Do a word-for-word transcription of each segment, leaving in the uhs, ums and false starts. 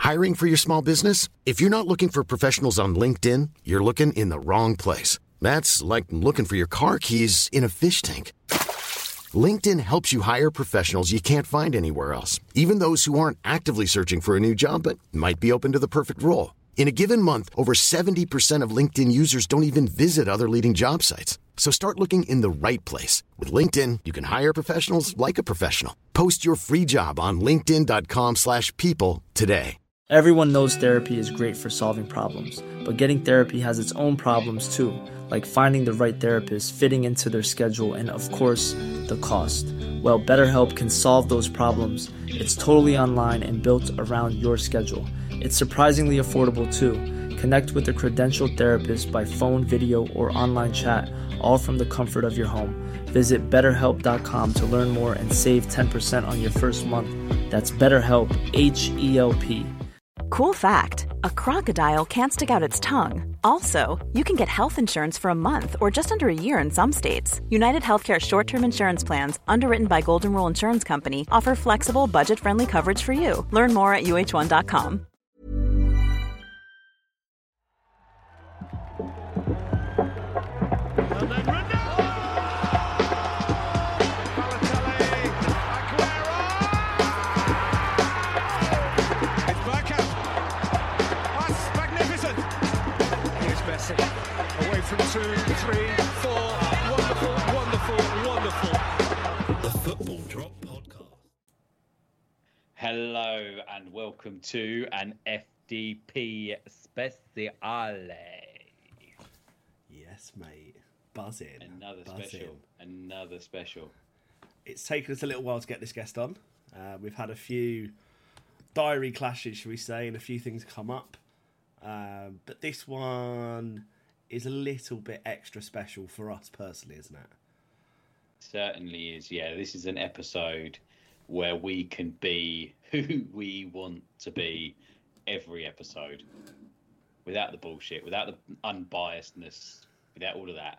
Hiring for your small business? If you're not looking for professionals on LinkedIn, you're looking in the wrong place. That's like looking for your car keys in a fish tank. LinkedIn helps you hire professionals you can't find anywhere else, even those who aren't actively searching for a new job but might be open to the perfect role. In a given month, over seventy percent of LinkedIn users don't even visit other leading job sites. So start looking in the right place. With LinkedIn, you can hire professionals like a professional. Post your free job on linkedin.com slash people today. Everyone knows therapy is great for solving problems, but getting therapy has its own problems too, like finding the right therapist, fitting into their schedule, and of course, the cost. Well, BetterHelp can solve those problems. It's totally online and built around your schedule. It's surprisingly affordable too. Connect with a credentialed therapist by phone, video, or online chat, all from the comfort of your home. Visit better help dot com to learn more and save ten percent on your first month. That's BetterHelp, H E L P. Cool fact, a crocodile can't stick out its tongue. Also, you can get health insurance for a month or just under a year in some states. United Healthcare short-term insurance plans, underwritten by Golden Rule Insurance Company, offer flexible, budget-friendly coverage for you. Learn more at U H one dot com. Away from two, three, four. Wonderful, wonderful, wonderful. The Football Drop Podcast. Hello and welcome to an F D P Speciale. Yes, mate. Buzzing. Another Buzzing. special. Another special. It's taken us a little while to get this guest on. Uh, we've had a few diary clashes, shall we say, and a few things come up. Um, but this one is a little bit extra special for us personally, isn't it? Certainly is, yeah. This is an episode where we can be who we want to be every episode. Without the bullshit, without the unbiasedness, without all of that.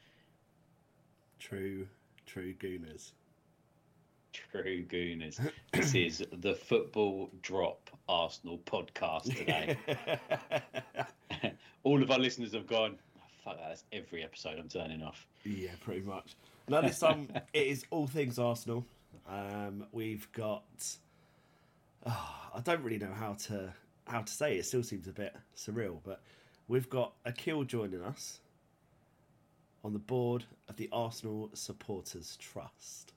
True, true gooners. True gooners. This is the Football Drop Arsenal podcast today. All of our listeners have gone, oh, fuck that, that's every episode I'm turning off. Yeah, pretty much. Now this time it is all things Arsenal. Um, we've got, oh, I don't really know how to how to say it. It still seems a bit surreal, but we've got Akil joining us on the board of the Arsenal Supporters Trust.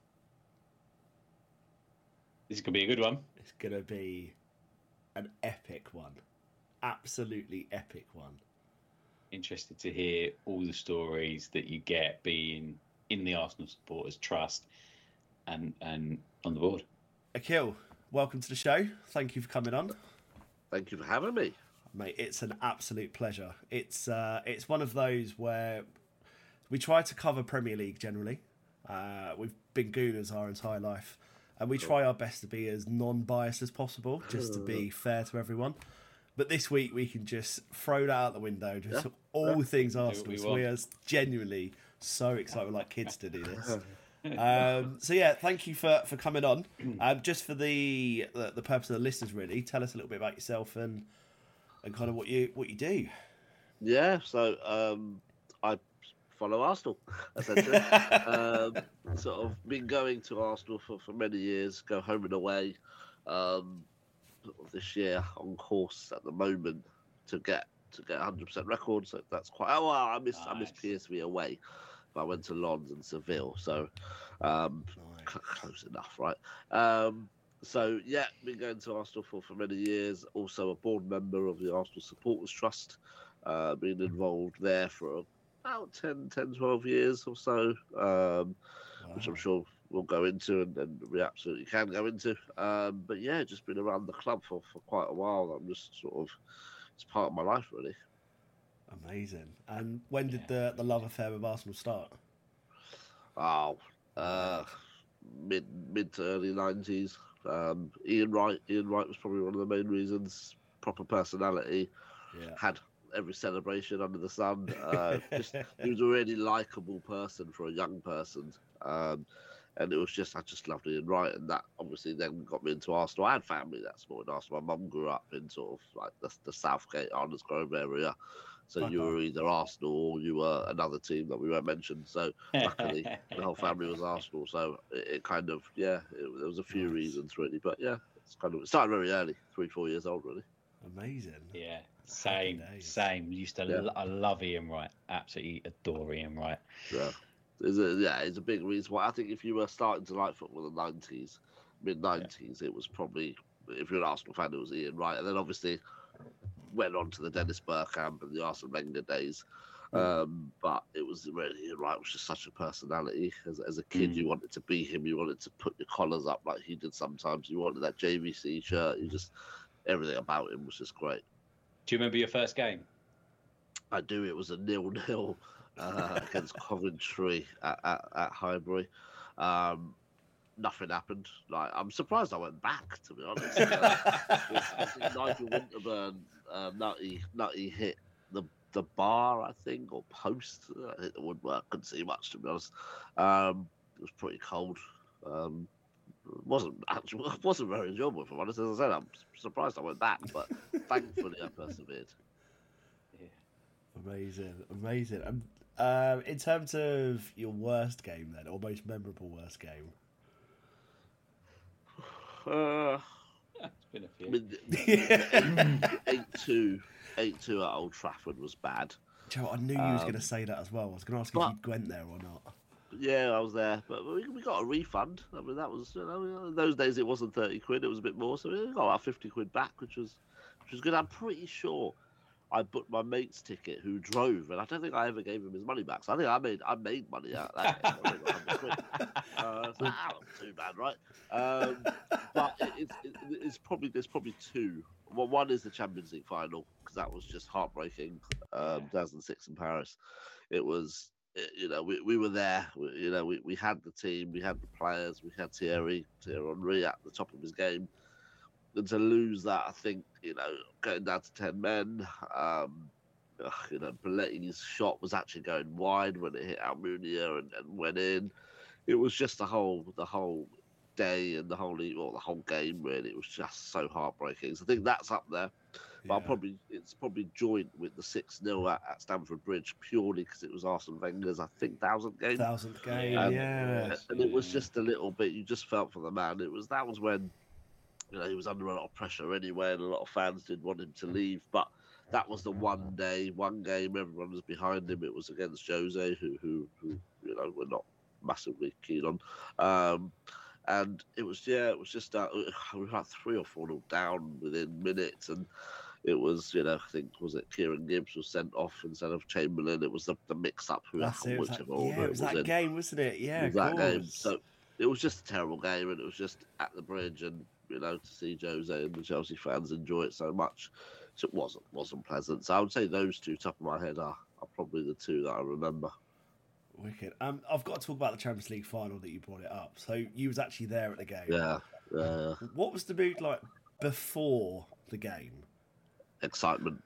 This is going to be a good one. It's going to be an epic one. Absolutely epic one. Interested to hear all the stories that you get being in the Arsenal Supporters Trust and, and on the board. Akil, welcome to the show. Thank you for coming on. Thank you for having me. Mate, it's an absolute pleasure. It's uh, it's one of those where we try to cover Premier League generally. Uh, we've been Gooners our entire life. And we try our best to be as non-biased as possible, just to be fair to everyone. But this week we can just throw that out the window, just yeah. all yeah. things Arsenal. We, so we are genuinely so excited, we're like kids to do this. Um, so yeah, thank you for, for coming on. Um, just for the, the the purpose of the listeners, really, tell us a little bit about yourself and and kind of what you what you do. Yeah, so um, I follow Arsenal, essentially. um, sort of been going to Arsenal for, for many years, go home and away. Um, this year on course at the moment to get to get one hundred percent record, so that's quite. Oh, well, I miss nice. I miss P S V away, but I went to Lens and Seville, so um, nice. c- close enough, right? Um, so yeah, been going to Arsenal for, for many years. Also a board member of the Arsenal Supporters Trust. Uh, been involved there for about ten, ten, twelve years or so, um, wow. which I'm sure we'll go into and, and we absolutely can go into. Um, but yeah, just been around the club for, for quite a while. I'm just sort of, it's part of my life, really. Amazing. And when did the, the love affair with Arsenal start? Oh, uh, mid mid to early nineties. Um, Ian Wright. Ian Wright was probably one of the main reasons. Proper personality. Yeah. Had every celebration under the sun. Uh, just, he was a really likeable person for a young person. Um, And it was just, I just loved Ian Wright, and that obviously then got me into Arsenal. I had family that supported Arsenal. My mum grew up in sort of like the, the Southgate, Arnold's Grove area. So okay. You were either Arsenal or you were another team that we won't mention. So luckily, the whole family was Arsenal. So it, it kind of, yeah, it, there was a few nice. reasons really. But yeah, it's kind of, it started very early, three, four years old really. Amazing. Yeah, same, same. Used to, yeah. lo- I love Ian Wright. Absolutely adore Ian Wright. Yeah. It's a, yeah, it's a big reason why. I think if you were starting to like football in the nineties, mid nineties, yeah. it was probably, if you're an Arsenal fan, it was Ian Wright. And then obviously went on to the Dennis Bergkamp and the Arsene Wenger days. Mm. Um, but it was really, Ian Wright was just such a personality. As, as a kid, mm. you wanted to be him. You wanted to put your collars up like he did sometimes. You wanted that J V C shirt. You just, everything about him was just great. Do you remember your first game? I do. It was a nil-nil. Uh, against Coventry at, at, at Highbury. Um, nothing happened. Like I'm surprised I went back, to be honest. Uh, I think Nigel Winterburn, um, Nutty, Nutty hit the the bar, I think, or post. I hit the woodwork. Couldn't see much, to be honest. Um, it was pretty cold. Um, wasn't actually wasn't very enjoyable, if I'm honest. As I said, I'm surprised I went back, but thankfully I persevered. Yeah. Amazing, amazing. Um, Um, in terms of your worst game, then, or most memorable worst game? Uh, it's been a few. eight two, eight two at Old Trafford was bad. Joe, I knew you um, was going to say that as well. I was going to ask but, if you went there or not. Yeah, I was there, but we, we got a refund. I mean, that was, you know, in those days it wasn't thirty quid; it was a bit more, so we got about fifty quid back, which was, which was good. I'm pretty sure I booked my mate's ticket who drove, and I don't think I ever gave him his money back. So I think I made I made money out of that. uh, so that wasn't too bad, right? Um, but it, it's it, it's probably there's probably two. Well, one is the Champions League final because that was just heartbreaking. Um, two thousand six in Paris, it was. You know, we, we were there. We, you know, we, we had the team, we had the players, we had Thierry Thierry Henry at the top of his game. And to lose that, I think, you know, going down to ten men, um, you know, Belletti's shot was actually going wide when it hit Almunia and, and went in. It was just the whole the whole day and the whole well, the whole game really. It was just so heartbreaking. So I think that's up there. But yeah. I'll probably it's probably joint with the six nil at, at Stamford Bridge purely because it was Arsene Wenger's I think thousandth game. Thousandth game, um, yeah. And it was just a little bit. You just felt for the man. It was that was when. You know, he was under a lot of pressure anyway, and a lot of fans did want him to leave. But that was the one day, one game, everyone was behind him. It was against Jose, who, who, who you know, we're not massively keen on. Um, and it was, yeah, it was just, uh, we were like three or four nil down within minutes. And it was, you know, I think, was it Kieran Gibbs was sent off instead of Chamberlain? It was the, the mix-up. Who That's it. It was, that, yeah, it was that in. game, wasn't it? Yeah, it was that game. So it was just a terrible game, and it was just at the bridge, and you know, to see Jose and the Chelsea fans enjoy it so much, so it wasn't wasn't pleasant. So I would say those two, top of my head, are, are probably the two that I remember. Wicked. Um, I've got to talk about the Champions League final that you brought it up. So you was actually there at the game. Yeah, yeah. What was the mood like before the game? Excitement.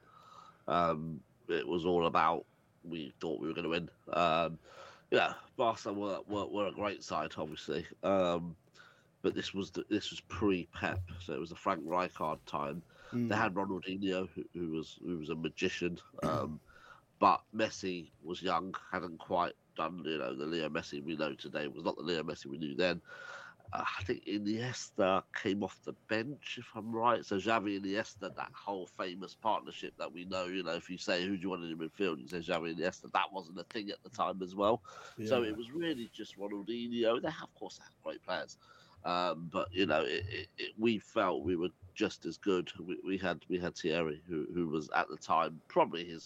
Um, it was all about. We thought we were going to win. Um, yeah, Barca were, were were a great side, obviously. Um, But this was the, this was pre-Pep, so it was the Frank Rijkaard time. Mm. They had Ronaldinho, who, who was who was a magician, um, but Messi was young, hadn't quite done you know the Leo Messi we know today was not the Leo Messi we knew then. Uh, I think Iniesta came off the bench, if I'm right. So Xavi and Iniesta, that whole famous partnership that we know. You know, if you say who do you want in the midfield, you say Xavi and Iniesta. That wasn't a thing at the time as well. Yeah. So it was really just Ronaldinho. They have, of course, they have great players. Um, but you know, it, it, it, we felt we were just as good. We, we had we had Thierry, who who was at the time probably his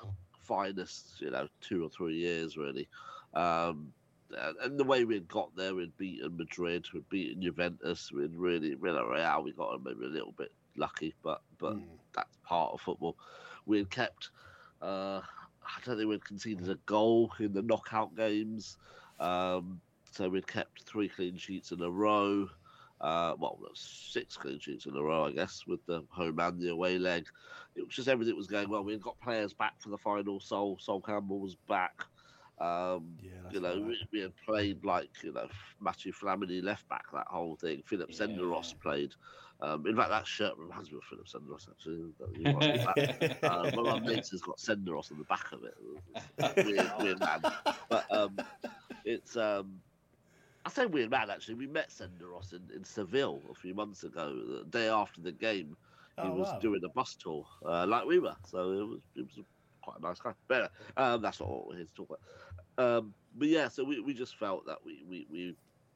finest, you know, two or three years really. Um, and, and the way we'd got there, we'd beaten Madrid, we'd beaten Juventus, we'd really, really, Real, we got maybe a little bit lucky, but but mm. that's part of football. We had kept. Uh, I don't think we'd conceded a goal in the knockout games. Um, So we'd kept three clean sheets in a row. Uh, well, six clean sheets in a row, I guess, with the home and the away leg. It was just everything was going well. We had got players back for the final. Sol Sol Campbell was back. Um, Yeah, that's you know, right. we, we had played like you know Matthew Flamini left back, that whole thing. Philip Yeah. Senderos played. Um, in fact, that shirt reminds me of Philip Senderos. Actually, you might like that. uh, one of my mates has got Senderos on the back of it. It's a weird, weird man. But um, it's um, I say weird man. Actually, we met Senderos in, in Seville a few months ago. The day after the game, he Oh, was wow. doing a bus tour uh, like we were. So it was it was quite a nice guy. But um, that's not what we're here to talk about. Um, but yeah, so we, we just felt that we, we, we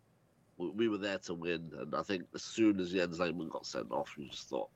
we were there to win, and I think as soon as Jens Lehmann got sent off, you just thought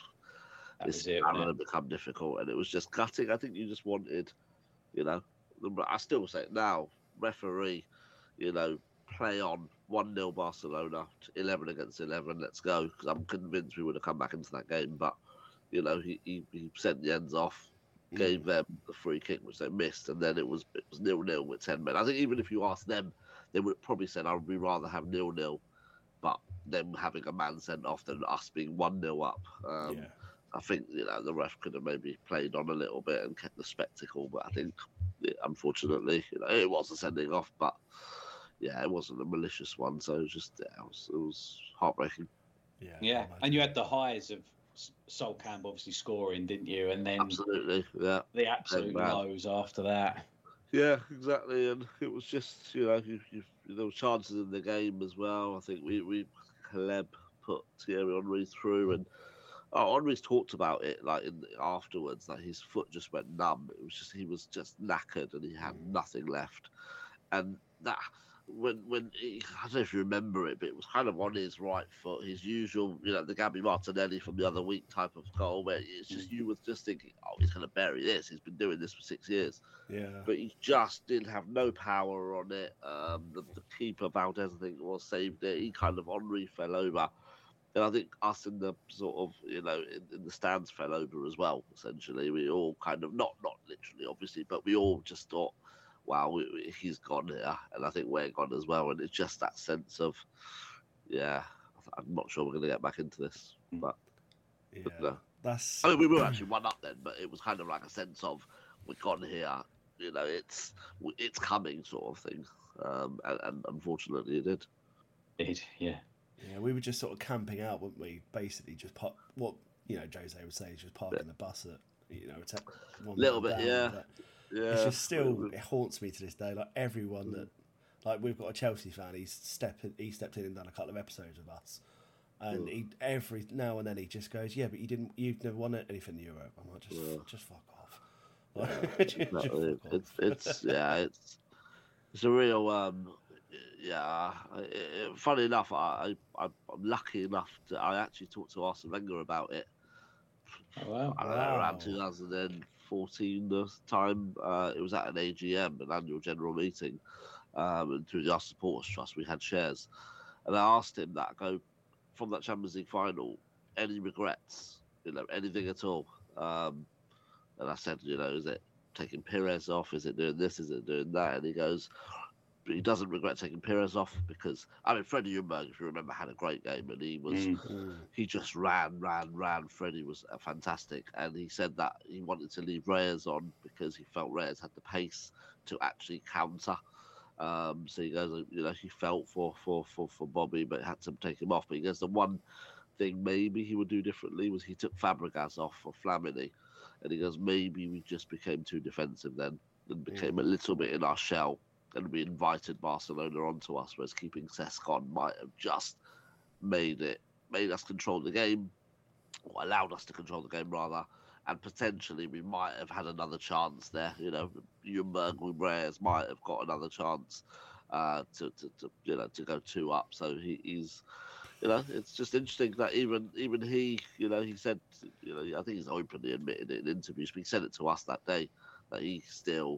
That this was is it, going wasn't to it? become difficult, and it was just gutting. I think you just wanted, you know, I still say it now, referee, you know, play on one nil Barcelona, eleven against eleven, let's go, because I'm convinced we would have come back into that game, but you know, he he, he sent Jens off. Gave them the free kick, which they missed, and then it was it was nil nil with ten men. I think even if you asked them, they would probably said, "I would rather have nil nil," but them having a man sent off than us being one nil up. Um, Yeah. I think you know the ref could have maybe played on a little bit and kept the spectacle, but I think yeah, unfortunately, you know, it was a sending off, but yeah, it wasn't a malicious one, so it was just yeah, it was, it was heartbreaking. Yeah. Yeah, and you had the highs of Sol Campbell obviously scoring, didn't you? And then Absolutely, yeah. the absolute Bad. lows after that. Yeah, exactly, and it was just you know you, you, there were chances in the game as well. I think we we Caleb put Thierry Henry through, and oh, Henry's talked about it like in afterwards, like his foot just went numb. It was just he was just knackered and he had Mm. nothing left, and that. When when he, I don't know if you remember it, but it was kind of on his right foot, his usual, you know, the Gabby Martinelli from the other week type of goal, where it's just you was just thinking, oh, he's going to bury this. He's been doing this for six years, Yeah. but he just didn't have no power on it. Um, the, the keeper Valdez, I think, was saved it. He kind of Henry fell over, and I think us in the sort of, you know, in, in the stands fell over as well. Essentially, we all kind of not not literally, obviously, but we all just thought, wow, we, we, he's gone here, and I think we're gone as well. And it's just that sense of, yeah, I'm not sure we're going to get back into this. But Yeah. no. That's. I mean, we were actually one up then, but it was kind of like a sense of we're gone here. You know, it's it's coming sort of thing. Um, and, and unfortunately, it did. Did yeah. Yeah, we were just sort of camping out, weren't we? Basically, just park. What you know, Jose would say is just parking Yeah. the bus at you know, it's at one Little minute bit, down, yeah. but Yeah, It's just still it haunts me to this day. Like everyone that, like we've got a Chelsea fan. He's stepped he stepped in and done a couple of episodes with us, and he every now and then he just goes, "Yeah, but you didn't. You've never won anything in Europe." I'm like, just Yeah. just fuck off. Like, just Exactly. fuck It's off. it's yeah, it's it's a real um yeah. It, it, funny enough, I, I I'm lucky enough to I actually talked to Arsene Wenger about it. Oh, wow. I don't know, Wow. around two thousand fourteen the time. Uh, it was at an A G M, an annual general meeting, um, and through the Arsenal Supporters Trust, we had shares. And I asked him that, I go, from that Champions League final, any regrets? You know, anything at all? Um, and I said, you know, is it taking Pires off? Is it doing this? Is it doing that? And he goes, he doesn't regret taking Pires off because, I mean, Freddie Ljungberg, if you remember, had a great game and he was, Mm. he just ran, ran, ran. Freddie was uh, fantastic. And he said that he wanted to leave Reyes on because he felt Reyes had the pace to actually counter. Um, so he goes, you know, he felt for, for, for, for Bobby, but had to take him off. But he goes, the one thing maybe he would do differently was he took Fabregas off for Flamini. And he goes, maybe we just became too defensive then and became a little bit in our shell. And we invited Barcelona onto us, whereas keeping Cesc on might have just made it, made us control the game, or allowed us to control the game rather, and potentially we might have had another chance there. You know, Ljungberg with Reyes might have got another chance uh, to, to, to, you know, to go two up. So he, he's, you know, it's just interesting that even even he, you know, he said, you know, I think he's openly admitted it in interviews, but he said it to us that day that he still.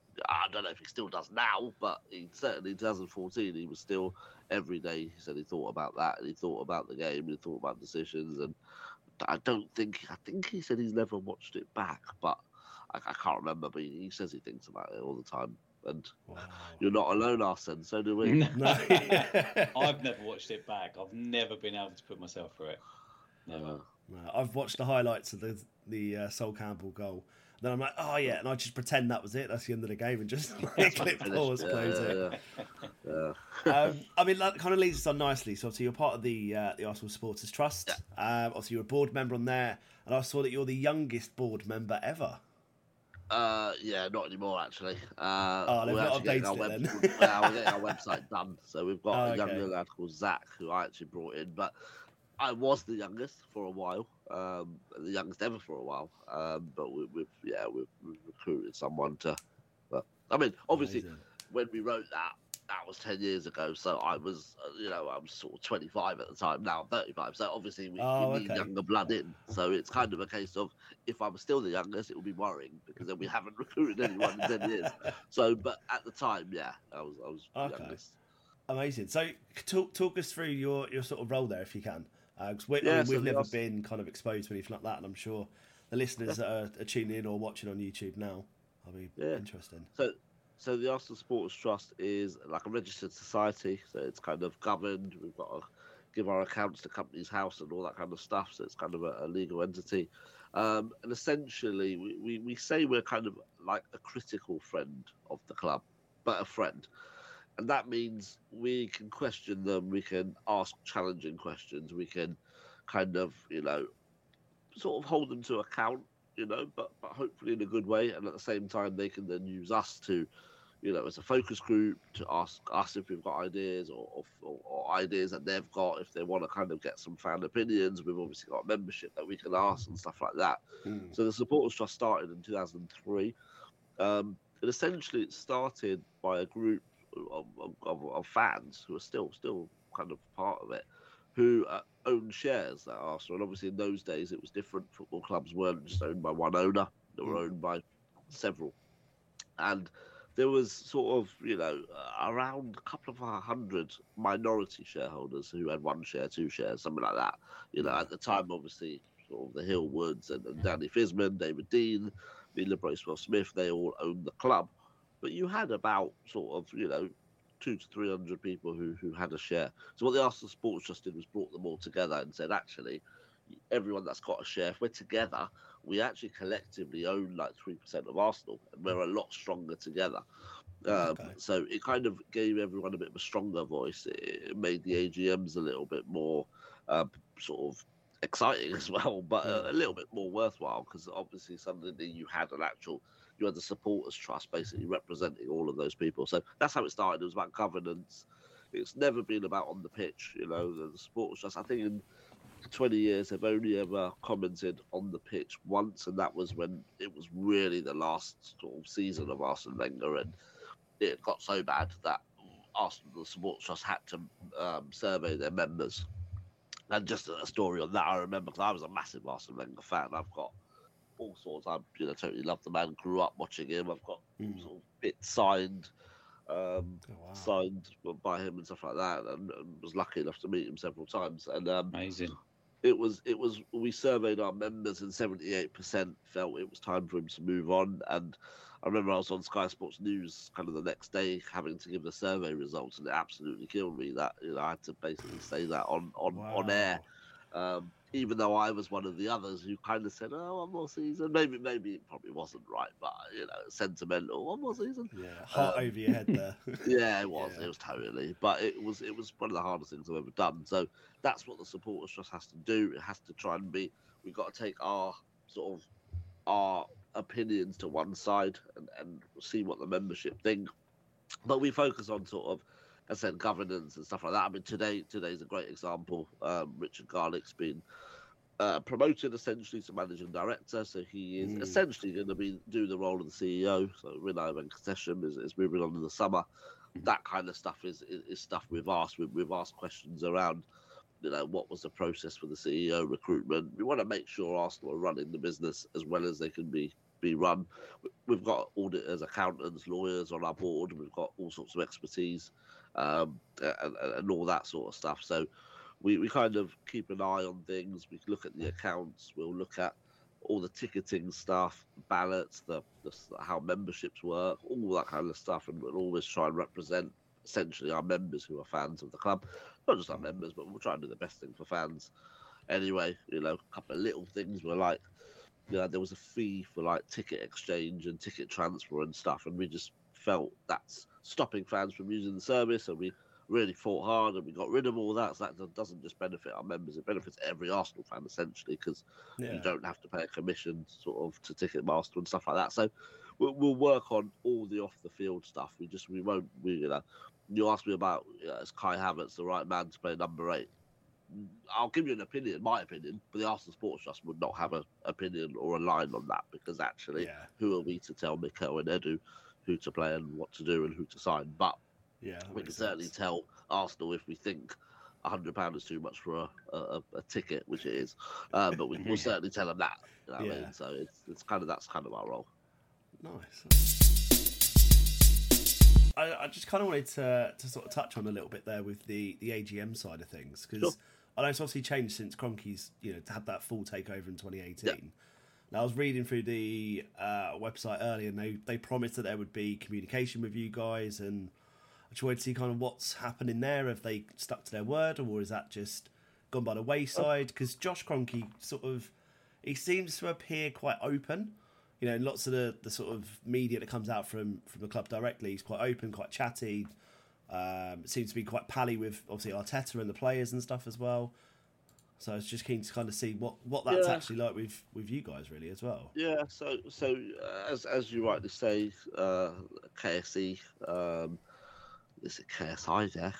I don't know if he still does now, but he certainly in twenty fourteen he was still every day. He said he thought about that, and he thought about the game, and he thought about decisions. And I don't think I think he said he's never watched it back, but I, I can't remember. But he, he says he thinks about it all the time. And Wow. you're not alone, Arsene. So do we. No. I've never watched it back. I've never been able to put myself through it. Never. No, I've watched the highlights of the the uh, Sol Campbell goal, then I'm like, oh yeah, and I just pretend that was it. That's the end of the game, and just click pause, yeah, close yeah, it. Yeah. yeah. um, I mean, that kind of leads us on nicely. So, obviously, you're part of the uh, the Arsenal Supporters Trust. Yeah. Um, obviously, you're a board member on there, and I saw that you're the youngest board member ever. Uh, yeah, not anymore actually. Uh, Oh, they've we're not actually getting our, updated web- it then. well, we're getting our website done. So we've got Oh, a okay. younger lad called Zach who I actually brought in, but I was the youngest for a while, um, the youngest ever for a while. Um, but we, we've yeah we've, we've recruited someone to. But I mean, obviously, Amazing. when we wrote that, that was ten years ago. So I was, uh, you know, I was sort of twenty-five at the time. Now I'm thirty-five. So obviously we, Oh, we need okay. younger blood in. So it's kind of a case of if I was still the youngest, it would be worrying because then we haven't recruited anyone in ten years. So, but at the time, yeah, I was, I was the Okay. youngest. Amazing. So, talk talk us through your, your sort of role there, if you can. Because we, I Yeah, mean, so we've the never Ars- been kind of exposed to anything like that, and I'm sure the listeners that are, are tuning in or watching on YouTube now, will be Yeah. interesting. So, so the Arsenal Supporters Trust is like a registered society. So it's kind of governed. We've got to give our accounts to Companies House and all that kind of stuff. So it's kind of a, a legal entity. Um, and essentially, we, we, we say we're kind of like a critical friend of the club, but a friend. And that means we can question them. We can ask challenging questions. We can kind of, you know, sort of hold them to account, you know, but, but hopefully in a good way. And at the same time, they can then use us to, you know, as a focus group to ask us if we've got ideas or, or, or ideas that they've got, if they want to kind of get some fan opinions. We've obviously got membership that we can ask and stuff like that. Mm. So the Supporters Trust started in two thousand three. Um, and essentially it started by a group of, of, of fans who are still still kind of part of it, who uh, own shares at Arsenal. And obviously in those days it was different. Football clubs weren't just owned by one owner, they were owned by several. And there was sort of, you know, uh, around a couple of hundred minority shareholders who had one share, two shares, something like that. You know, at the time, obviously, sort of the Hill Woods and, and Danny Fisman, David Dean, Mila Bracewell Smith, they all owned the club. But you had about sort of, you know, two to three hundred people who, who had a share. So what the Arsenal Sports Trust did was brought them all together and said, actually, everyone that's got a share, if we're together, we actually collectively own like three percent of Arsenal, and we're a lot stronger together. Um, Okay. So it kind of gave everyone a bit of a stronger voice. It, it made the A G Ms a little bit more uh, sort of exciting as well, but a, a little bit more worthwhile, because obviously suddenly you had an actual, you had the Supporters Trust basically representing all of those people. So that's how it started. It was about governance. It's never been about on the pitch, you know, the, the Supporters Trust. I think in twenty years they've only ever commented on the pitch once, and that was when it was really the last sort of season of Arsene Wenger, and it got so bad that Arsenal, the Supporters Trust, had to um, survey their members. And just a story on that, I remember, because I was a massive Arsene Wenger fan. I've got all sorts. I you know totally love the man. Grew up watching him. I've got Mm. sort of bits signed, um, Oh, wow. signed by him and stuff like that, and, and was lucky enough to meet him several times. And um, Amazing. it was it was we surveyed our members, and seventy-eight percent felt it was time for him to move on. And I remember I was on Sky Sports News kind of the next day having to give the survey results, and it absolutely killed me that you know I had to basically say that on on, on Wow. air. Um, even though I was one of the others who kind of said, "Oh, one more season." Maybe maybe it probably wasn't right, but you know, sentimental. One more season. Yeah, heart Um, over your head there. Yeah, it was. Yeah. It was totally. But it was it was one of the hardest things I've ever done. So that's what the Supporters Trust has to do. It has to try and be. We've got to take our sort of our opinions to one side and, and see what the membership think. But we focus on sort of, as I said, governance and stuff like that. I mean, today today's a great example. Um, Richard Garlick's been uh, promoted essentially to managing director, so he is Mm. essentially going to be do the role of the C E O. So Rinai Venkatesham is, is moving on in the summer. That kind of stuff is, is, is stuff we've asked. We've, we've asked questions around, you know, what was the process for the C E O recruitment. We want to make sure Arsenal are running the business as well as they can be be run. We've got auditors, accountants, lawyers on our board. We've got all sorts of expertise um, and, and all that sort of stuff. So we, we kind of keep an eye on things. We look at the accounts. We'll look at all the ticketing stuff, ballots, the, the how memberships work, all that kind of stuff. And we'll always try and represent essentially our members who are fans of the club. Not just our members, but we'll try and do the best thing for fans. Anyway, you know, a couple of little things were like, you know, there was a fee for like ticket exchange and ticket transfer and stuff, and we just felt that's stopping fans from using the service, and we really fought hard and we got rid of all that. So that doesn't just benefit our members, it benefits every Arsenal fan essentially, because yeah. you don't have to pay a commission sort of to Ticketmaster and stuff like that. So we'll, we'll work on all the off the field stuff. We just we won't we you know you asked me about you know, is Kai Havertz the right man to play number eight? I'll give you an opinion, my opinion, but the Arsenal Sports Trust would not have an opinion or a line on that, because actually yeah. who are we to tell Mikel and Edu who to play and what to do and who to sign? But yeah, we can sense. certainly tell Arsenal if we think a hundred pound is too much for a, a, a ticket, which it is. Uh, but we, we'll certainly tell them that. You know what yeah. I mean? So it's it's kind of that's kind of our role. Nice. I, I just kind of wanted to to sort of touch on a little bit there with the, the A G M side of things, because sure. I know it's obviously changed since Kroenke's you know had that full takeover in twenty eighteen. Yeah. Now, I was reading through the uh, website earlier, and they, they promised that there would be communication with you guys, and I just wanted to see kind of what's happening there. Have they stuck to their word, or is that just gone by the wayside? Because Josh Kroenke sort of, he seems to appear quite open. You know, in lots of the, the sort of media that comes out from, from the club directly, he's quite open, quite chatty. Um, seems to be quite pally with, obviously, Arteta and the players and stuff as well. So I was just keen to kind of see what, what that's yeah. actually like with, with you guys, really, as well. Yeah, so so uh, as as you rightly say, uh, K S E, um, is it K S I there?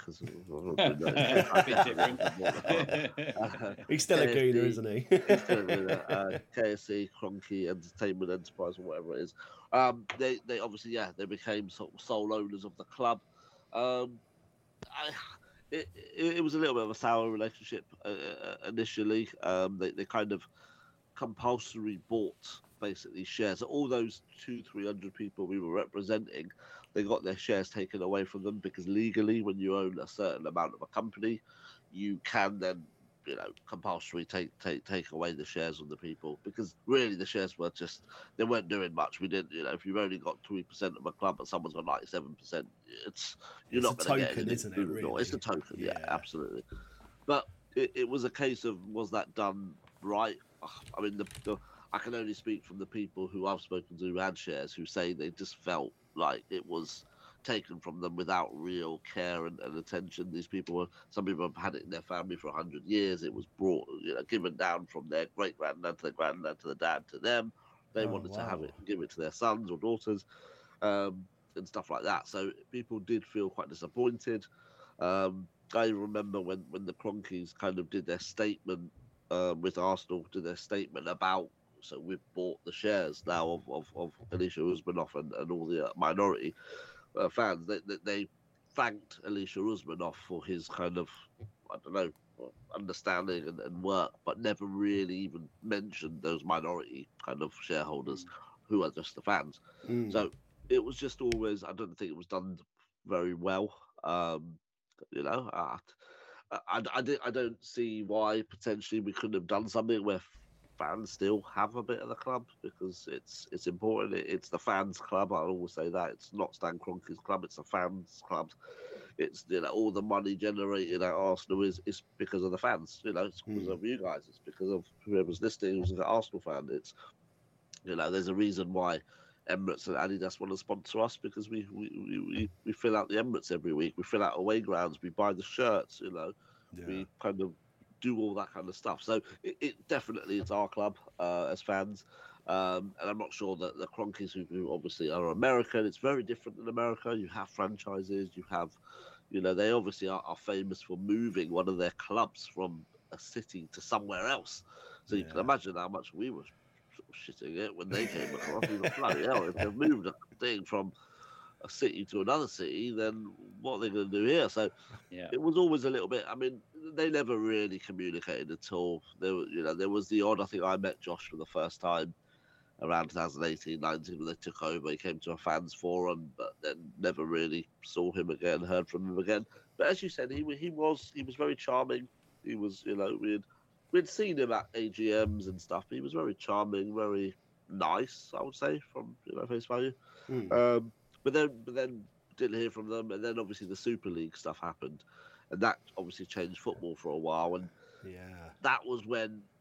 He's still a gooner, isn't he? He's still a gooner. Uh, K S E, Kroenke Entertainment Enterprise, or whatever it is. Um, they, they obviously, yeah, they became sort of sole owners of the club. Um, I... It, it, it was a little bit of a sour relationship uh, initially. Um, they, they kind of compulsory bought basically shares. All those two, three hundred people we were representing, they got their shares taken away from them, because legally, when you own a certain amount of a company, you can then, you know, compulsory take take take away the shares of the people, because really the shares were just, they weren't doing much. We didn't, you know, if you've only got three percent of a club and someone's got ninety-seven percent, it's you're it's not going to get anything. Isn't it, really? It's a token, yeah, yeah absolutely. But it, it was a case of, was that done right? I mean, the, the I can only speak from the people who I've spoken to who had shares, who say they just felt like it was taken from them without real care and, and attention. These people were, some people have had it in their family for a hundred years. It was brought, you know, given down from their great granddad to their granddad to the dad to them. They oh, wanted wow. to have it, give it to their sons or daughters, um, and stuff like that. So people did feel quite disappointed. Um, I remember when, when the Kroenkes kind of did their statement uh, with Arsenal, did their statement about, so we've bought the shares now of, of, of Alisher Usmanov and, and all the uh, minority Uh, fans. They, they, they thanked Alisher Usmanov for his kind of, I don't know, understanding and, and work, but never really even mentioned those minority kind of shareholders who are just the fans. Mm. So it was just always, I don't think it was done very well. Um, you know, I, I, I, did, I don't see why potentially we couldn't have done something where fans still have a bit of the club, because it's it's important. It, it's the fans' club. I always say that it's not Stan Kroenke's club. It's the fans' club. It's, you know, all the money generated at Arsenal is, is because of the fans. You know, it's because mm. of you guys. It's because of whoever's listening who's an Arsenal fan. It's, you know, there's a reason why Emirates and Adidas want to sponsor us, because we we, we, we fill out the Emirates every week. We fill out away grounds. We buy the shirts. You know, yeah. we kind of do all that kind of stuff. So it, it definitely is our club uh, as fans. Um, and I'm not sure that the Kroenkes, who, who obviously are American, it's very different in America. You have franchises, you have, you know, they obviously are, are famous for moving one of their clubs from a city to somewhere else. So yeah. you can imagine how much we were sort of shitting it when they came across. We were bloody hell, if they've moved a thing from a city to another city, then what are they going to do here? So yeah. it was always a little bit, I mean, they never really communicated at all. There, you know, there was the odd, I think I met Josh for the first time around twenty eighteen nineteen when they took over. He came to a fans forum, but then never really saw him again, heard from him again. But as you said, he he was he was very charming. He was, you know, we'd we'd seen him at A G Ms and stuff. He was very charming, very nice, I would say, from, you know, face value. Mm. Um, but then but then didn't hear from them, and then obviously the Super League stuff happened, and that obviously changed football for a while. And yeah, that was when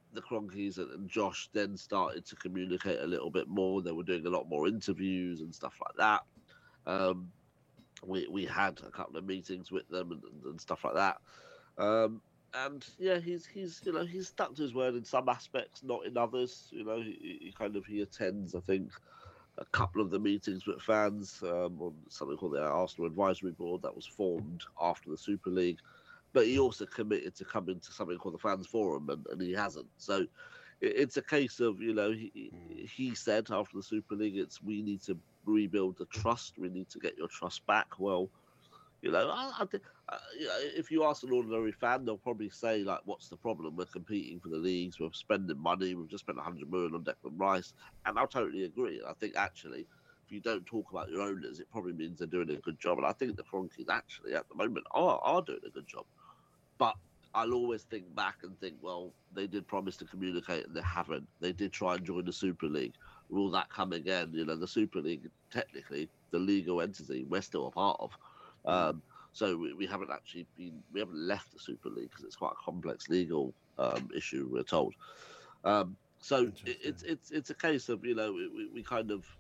the Cronkies and, and Josh then started to communicate a little bit more. They were doing a lot more interviews and stuff like that. Um, we we had a couple of meetings with them and, and, and stuff like that. Um, and yeah, he's he's you know he's stuck to his word in some aspects, not in others. You know, he, he kind of he attends, I think, a couple of the meetings with fans um, on something called the Arsenal Advisory Board that was formed after the Super League. But he also committed to coming to something called the Fans Forum, and, and he hasn't. So it, it's a case of, you know, he, he said after the Super League, it's we need to rebuild the trust. We need to get your trust back. Well, you know, I, I, uh, you know, if you ask an ordinary fan, they'll probably say, like, what's the problem? We're competing for the leagues. We're spending money. We've just spent one hundred million on Declan Rice. And I'll totally agree. I think, actually, if you don't talk about your owners, it probably means they're doing a good job. And I think the Cronkies, actually, at the moment, are, are doing a good job. But I'll always think back and think, well, they did promise to communicate and they haven't. They did try and join the Super League. Will that come again? You know, the Super League, technically, the legal entity, we're still a part of. Um, so we, we haven't actually been, we haven't left the Super League because it's quite a complex legal um, issue, we're told. Um, so it, it's it's it's a case of, you know, we, we kind of,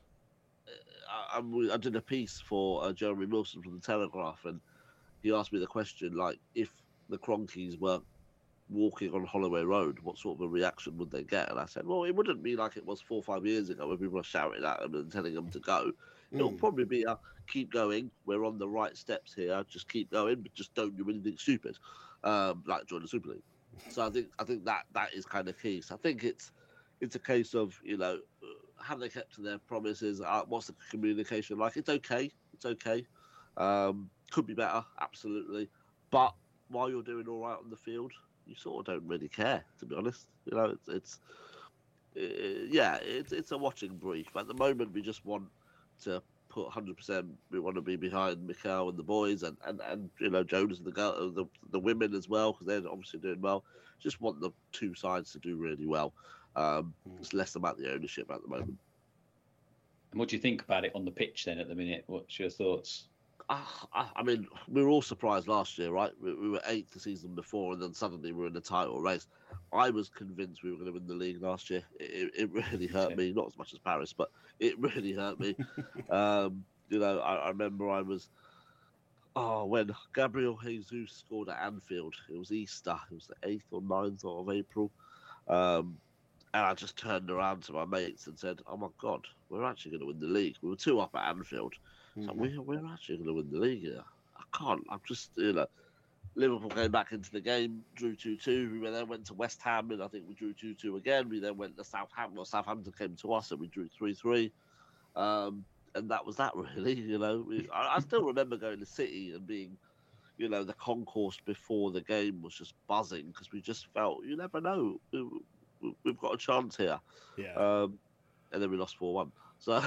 I, I, I did a piece for uh, Jeremy Wilson from the Telegraph, and he asked me the question, like, if the Cronkies were walking on Holloway Road, what sort of a reaction would they get? And I said, well, it wouldn't be like it was four or five years ago when people were shouting at them and telling them to go. It'll mm. probably be a keep going. We're on the right steps here. Just keep going, but just don't do anything stupid, um, like join the Super League. So I think I think that that is kind of key. So I think it's it's a case of, you know, have they kept to their promises? Uh, what's the communication like? It's okay. It's okay. Um, could be better, absolutely. But while you're doing all right on the field, you sort of don't really care, to be honest. You know, it's, it's uh, yeah, it's it's a watching brief. But at the moment, we just want to put one hundred percent. We want to be behind Mikel and the boys, and, and, and you know, Jonas and the girl, the the women as well, because they're obviously doing well. Just want the two sides to do really well. Um, mm. It's less about the ownership at the moment. And what do you think about it on the pitch then at the minute? What's your thoughts? Uh, I mean, we were all surprised last year, right? We, we were eighth the season before, and then suddenly we were in the title race. I was convinced we were going to win the league last year. It, it really hurt me, not as much as Paris, but it really hurt me. um, you know, I, I remember I was, oh, when Gabriel Jesus scored at Anfield. It was Easter. It was the eighth or ninth of April. Um, and I just turned around to my mates and said, oh, my God, we're actually going to win the league. We were two up at Anfield. So we're, we're actually going to win the league here. I can't. I'm just, you know, Liverpool came back into the game, drew two two. We then went to West Ham, and I think we drew two two again. We then went to Southampton. Well, Southampton came to us, and we drew three three. Um, and that was that, really. You know, we, I, I still remember going to City and being, you know, the concourse before the game was just buzzing because we just felt, you never know, we, we, we've got a chance here. Yeah. Um, and then we lost four one. So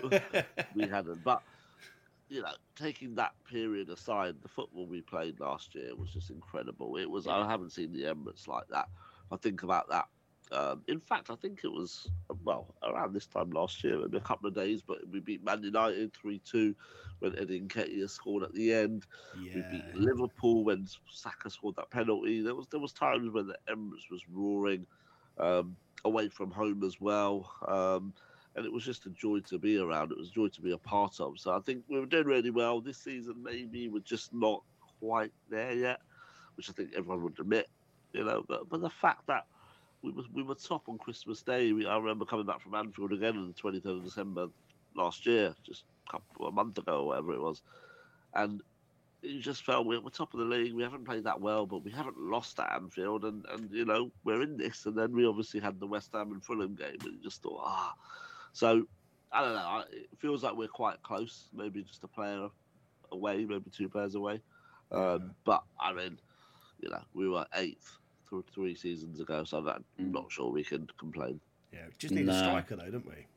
we hadn't. But, you know, taking that period aside, the football we played last year was just incredible. It was, I haven't seen the Emirates like that. I think about that. Um, in fact, I think it was, well, around this time last year, maybe a couple of days, but we beat Man United three two when Eddie Nketiah scored at the end. Yeah. We beat Liverpool when Saka scored that penalty. There was there was times when the Emirates was roaring, um, away from home as well. Um, And it was just a joy to be around. It was a joy to be a part of. So I think we were doing really well this season. Maybe we're just not quite there yet, which I think everyone would admit. You know, but but the fact that we were we were top on Christmas Day. We, I remember coming back from Anfield again on the twenty-third of December last year, just a, couple, a month ago or whatever it was, and you just felt we're, we're top of the league. We haven't played that well, but we haven't lost at Anfield, and and you know we're in this. And then we obviously had the West Ham and Fulham game, and you just thought ah. So, I don't know. It feels like we're quite close. Maybe just a player away, maybe two players away. Um, yeah. But, I mean, you know, we were eighth th- three seasons ago, so I'm not, mm. not sure we can complain. Yeah, just need no. a striker, though, don't we?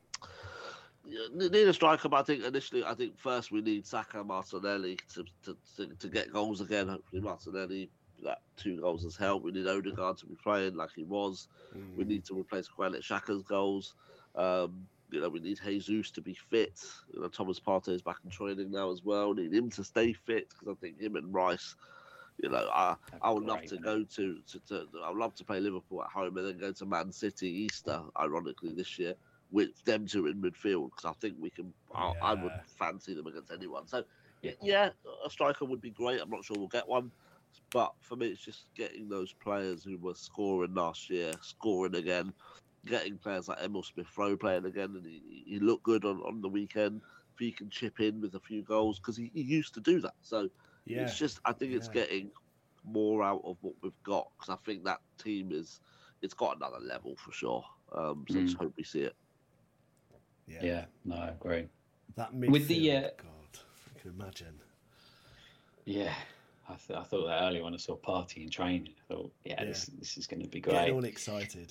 Yeah, need a striker, but I think initially, I think first we need Saka, Martinelli to, to, to, to get goals again. Hopefully Martinelli, that two goals has helped. We need Odegaard to be playing like he was. Mm. We need to replace Granit Xhaka's goals. Um, you know, we need Jesus to be fit. You know, Thomas Partey is back in training now as well. We need him to stay fit because I think him and Rice, You know, I I would love great, to isn't go to, to, to I would love to play Liverpool at home and then go to Man City Easter, ironically this year, with them two in midfield because I think we can. I, I would Yeah. fancy them against anyone. So yeah, a striker would be great. I'm not sure we'll get one, but for me, it's just getting those players who were scoring last year, scoring again, getting players like Emil Smith-Rowe playing again, and he, he looked good on, on the weekend. If he can chip in with a few goals because he, he used to do that. So Yeah. it's just, I think it's Yeah. getting more out of what we've got because I think that team is, it's got another level for sure. Um, so Mm. just hope we see it. Yeah. Yeah, no, I agree. That midfield, With the, uh, God, I can imagine. Yeah, I, th- I thought that earlier when I saw Party and training. I thought, yeah, Yeah. This, this is going to be Getting great. all excited.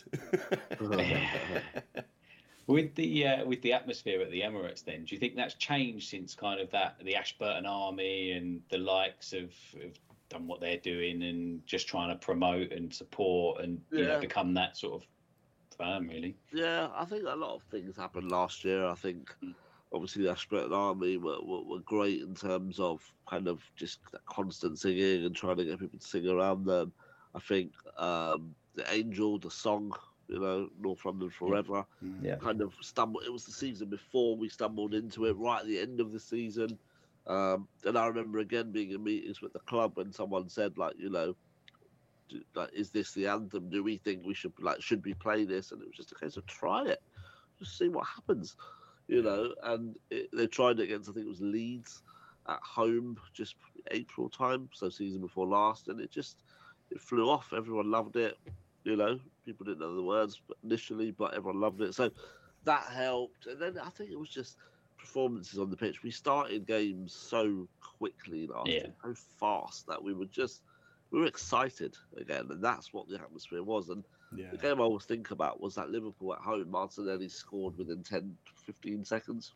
With the uh, with the atmosphere at the Emirates, then, do you think that's changed since kind of that the Ashburton Army and the likes have, have done what they're doing and just trying to promote and support and you know Yeah. become that sort of firm, really? Yeah, I think a lot of things happened last year. I think obviously the Ashburton Army were, were, were great in terms of kind of just that constant singing and trying to get people to sing around them. I think um, the Angel, the song, you know, North London Forever, Yeah. kind of stumbled. It was the season before we stumbled into it, right at the end of the season. Um, and I remember again being in meetings with the club when someone said, like, you know, do, like, is this the anthem? Do we think we should like should we play this? And it was just a case of try it, just see what happens, you know. And it, they tried it against, I think it was Leeds at home, just April time, so season before last, and it just it flew off. Everyone loved it, you know. People didn't know the words initially, but everyone loved it. So that helped. And then I think it was just performances on the pitch. We started games so quickly last Yeah. year, so fast that we were just we were excited again, and that's what the atmosphere was. And Yeah. the game I always think about was that Liverpool at home. Martinelli scored within ten, fifteen seconds,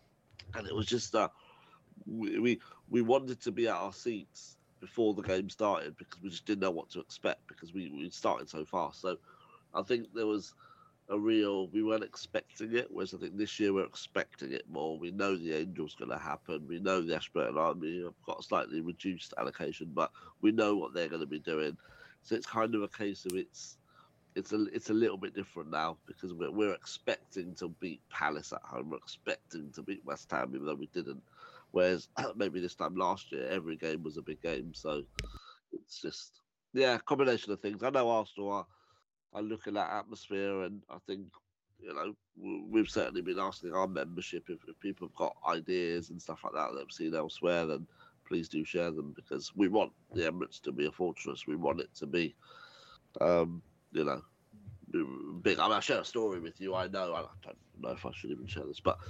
and it was just uh, we, we we wanted to be at our seats before the game started because we just didn't know what to expect because we, we started so fast. So I think there was a real, we weren't expecting it, whereas I think this year we're expecting it more. We know the Angel's going to happen. We know the Ashburton Army have got a slightly reduced allocation, but we know what they're going to be doing. So it's kind of a case of it's it's a it's a little bit different now because we're, we're expecting to beat Palace at home. We're expecting to beat West Ham, even though we didn't. Whereas maybe this time last year, every game was a big game. So it's just, yeah, combination of things. I know Arsenal are, are looking at atmosphere, and I think, you know, we've certainly been asking our membership if, if people have got ideas and stuff like that that they've seen elsewhere, then please do share them because we want the Emirates to be a fortress. We want it to be, um, you know, big. I mean, I'll share a story with you. I know, I don't know if I should even share this, but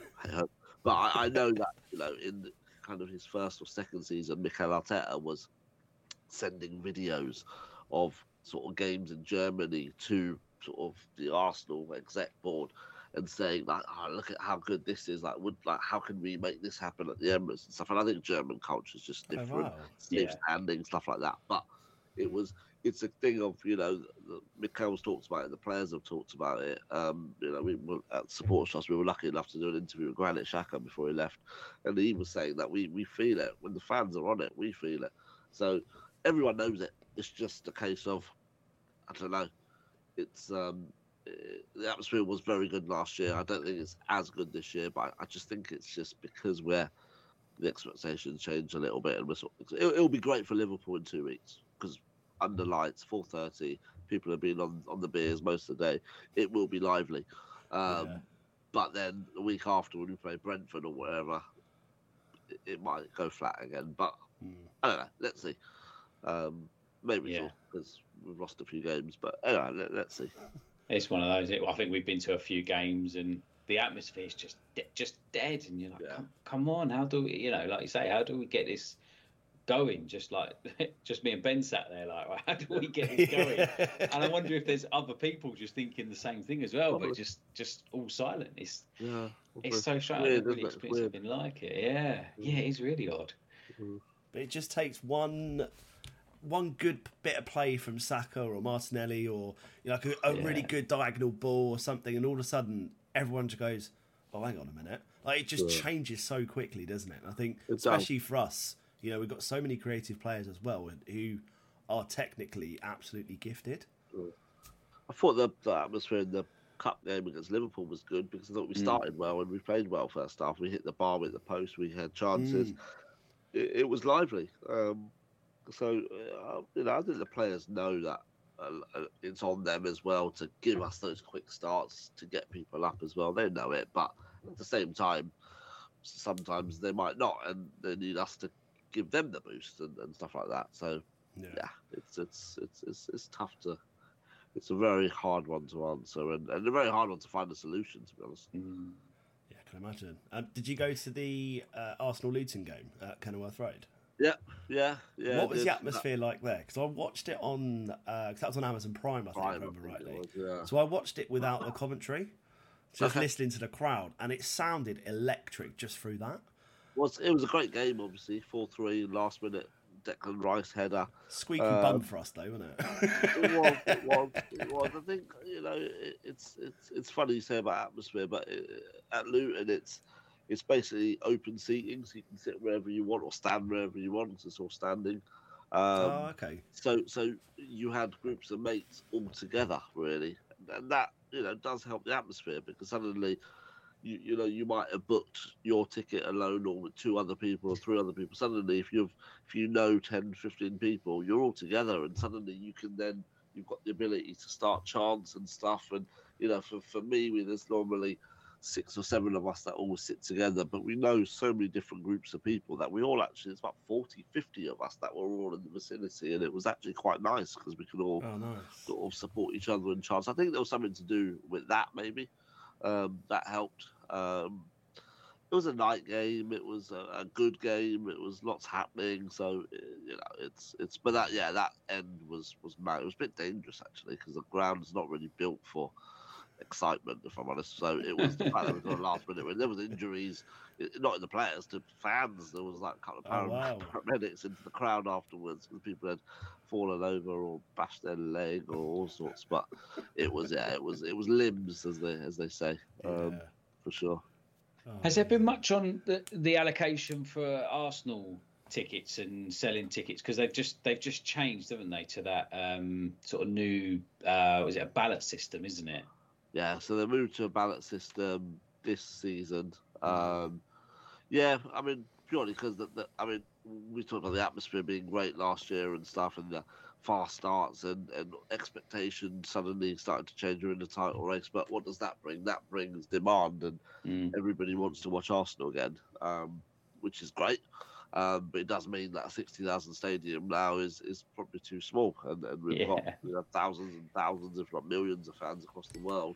but I, I know that, you know, in kind of his first or second season, Mikel Arteta was sending videos of sort of games in Germany to sort of the Arsenal exec board and saying like, oh, look at how good this is. Like, would like how can we make this happen at the Emirates and stuff? And I think German culture is just different, Oh, wow. stiff Yeah. standing, stuff like that. But it was. It's a thing of, you know, Mikel's talked about it, the players have talked about it. Um, you know, we were at Supporters Trust, we were lucky enough to do an interview with Granit Xhaka before he left. And he was saying that we, we feel it. When the fans are on it, we feel it. So everyone knows it. It's just a case of, I don't know, it's um, it, the atmosphere was very good last year. I don't think it's as good this year, but I just think it's just because we're, the expectations change a little bit. And we're sort of, it'll, it'll be great for Liverpool in two weeks because under lights, four thirty, people have been on, on the beers most of the day. It will be lively. Um, Yeah. But then the week after, when we play Brentford or whatever, it, it might go flat again. But Mm. I don't know. Let's see. Um, maybe Yeah. so, because we've lost a few games. But anyway, let, let's see. It's one of those. I think we've been to a few games and the atmosphere is just de- just dead, and you're like, Yeah. come, come on, how do we, you know, like you say, how do we get this going? Just like, just me and Ben sat there, like, well, how do we get this going? And I wonder if there's other people just thinking the same thing as well, Probably. but just just all silent. It's Yeah. it's so strange. I Weird, haven't really isn't it? It's experienced weird. anything like it. Yeah, yeah, it is really odd. But it just takes one one good bit of play from Saka or Martinelli, or, you know, like a, a Yeah. really good diagonal ball or something, and all of a sudden everyone just goes, "Oh, hang on a minute!" Like, it just Yeah. changes so quickly, doesn't it? And I think, It does. especially for us, You know, we've got so many creative players as well who are technically absolutely gifted. I thought the, the atmosphere in the cup game against Liverpool was good because I thought we started mm. well and we played well first half. We hit the bar with the post, we had chances. Mm. It, it was lively. Um, so, uh, you know, I think the players know that uh, it's on them as well to give us those quick starts to get people up as well. They know it, but at the same time, sometimes they might not, and they need us to give them the boost and, and stuff like that. So, yeah, yeah it's, it's it's it's it's tough to. It's a very hard one to answer, and, and a very hard one to find a solution, to be honest. Mm. Yeah, I can imagine. Um, did you go to the uh, Arsenal-Luton game at Kenilworth Road? Yeah, yeah, yeah. What was the atmosphere like there? Because I watched it on, because uh, that was on Amazon Prime, I think, Prime, if I remember rightly. Was, yeah. So I watched it without the commentary, just okay. listening to the crowd, and it sounded electric just through that. Well, it was a great game, obviously, four three, last minute. Declan Rice header. Squeaky um, bum for us, though, wasn't it? it was. It was. It was. I think you know it, it's it's it's funny you say about atmosphere, but it, at Luton it's it's basically open seating, so you can sit wherever you want or stand wherever you want. It's all standing. Um, oh, okay. So so you had groups of mates all together, really, and that you know does help the atmosphere because suddenly. You, you know, you might have booked your ticket alone or with two other people or three other people. Suddenly, if you've, if you know ten, fifteen people, you're all together and suddenly you can then, you've got the ability to start chants and stuff. And, you know, for, for me, we, there's normally six or seven of us that all sit together, but we know so many different groups of people that we all actually, it's about forty, fifty of us that were all in the vicinity. And it was actually quite nice because we could all oh, nice. sort of support each other in chants. I think there was something to do with that, maybe. Um, that helped. Um, it was a night game. It was a, a good game. It was lots happening. So you know, it's it's. But that yeah, that end was was mad. It was a bit dangerous actually because the ground is not really built for excitement, if I'm honest. So it was the fact that it was the last minute when there was injuries, not in the players, to fans. There was like a couple of param- oh, wow. paramedics into the crowd afterwards because people had fallen over or bashed their leg or all sorts. But it was yeah, it was it was limbs as they as they say, um, yeah. for sure. Oh, Has there been much on the, the allocation for Arsenal tickets and selling tickets because they've just they've just changed, haven't they, to that um, sort of new uh, was it a ballot system, isn't it? Yeah, so they moved to a ballot system this season. Um, yeah, I mean, purely because, the, the, I mean, we talked about the atmosphere being great last year and stuff and the fast starts and, and expectations suddenly started to change during the title race. But what does that bring? That brings demand and mm. everybody wants to watch Arsenal again, um, which is great. Um, but it does mean that a sixty thousand stadium now is, is probably too small. And, and we've yeah. got you know, thousands and thousands, if not millions of fans across the world.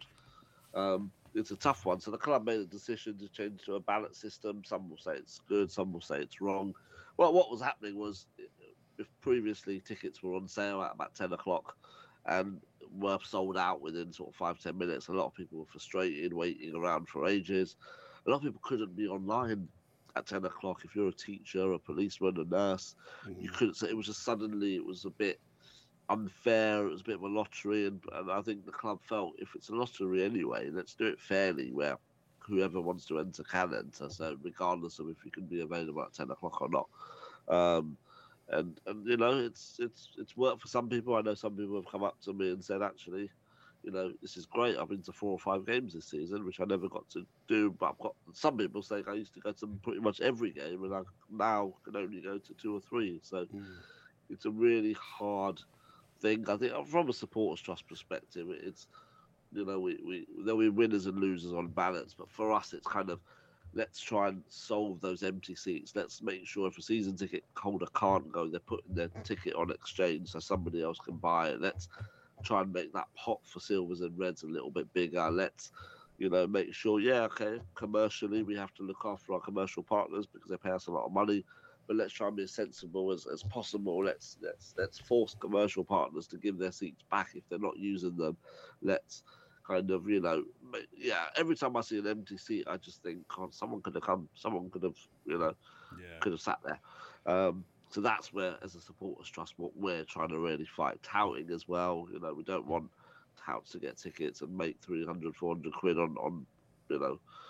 Um, it's a tough one. So the club made a decision to change to a ballot system. Some will say it's good, some will say it's wrong. Well, what was happening was if previously tickets were on sale at about ten o'clock and were sold out within sort of five, ten minutes, a lot of people were frustrated, waiting around for ages. A lot of people couldn't be online at ten o'clock. If you're a teacher, a policeman, a nurse, mm-hmm. you couldn't say. It was just suddenly, it was a bit unfair. It was a bit of a lottery, and, and I think the club felt if it's a lottery anyway, let's do it fairly, where whoever wants to enter can enter. So regardless of if you can be available at ten o'clock or not, um, and and you know, it's it's it's worked for some people. I know some people have come up to me and said, actually, you know, this is great. I've been to four or five games this season, which I never got to do. But I've got some people saying I used to go to pretty much every game, and I now can only go to two or three. So mm. it's a really hard thing. I think from a supporters trust perspective, it's you know we we there'll be winners and losers on ballots, but for us, it's kind of let's try and solve those empty seats. Let's make sure if a season ticket holder can't go, they're putting their ticket on exchange so somebody else can buy it. Let's try and make that pot for silvers and reds a little bit bigger. Let's, you know, make sure, yeah, okay, commercially we have to look after our commercial partners because they pay us a lot of money, but let's try and be as sensible as, as possible. Let's let's let's force commercial partners to give their seats back if they're not using them. Let's kind of, you know, yeah, every time I see an empty seat, I just think, God, someone could have come, someone could have, you know, yeah. could have sat there. Um, So that's where, as a supporters trust, what we're trying to really fight. Touting as well. You know, we don't want touts to get tickets and make three hundred, four hundred quid on, on you know,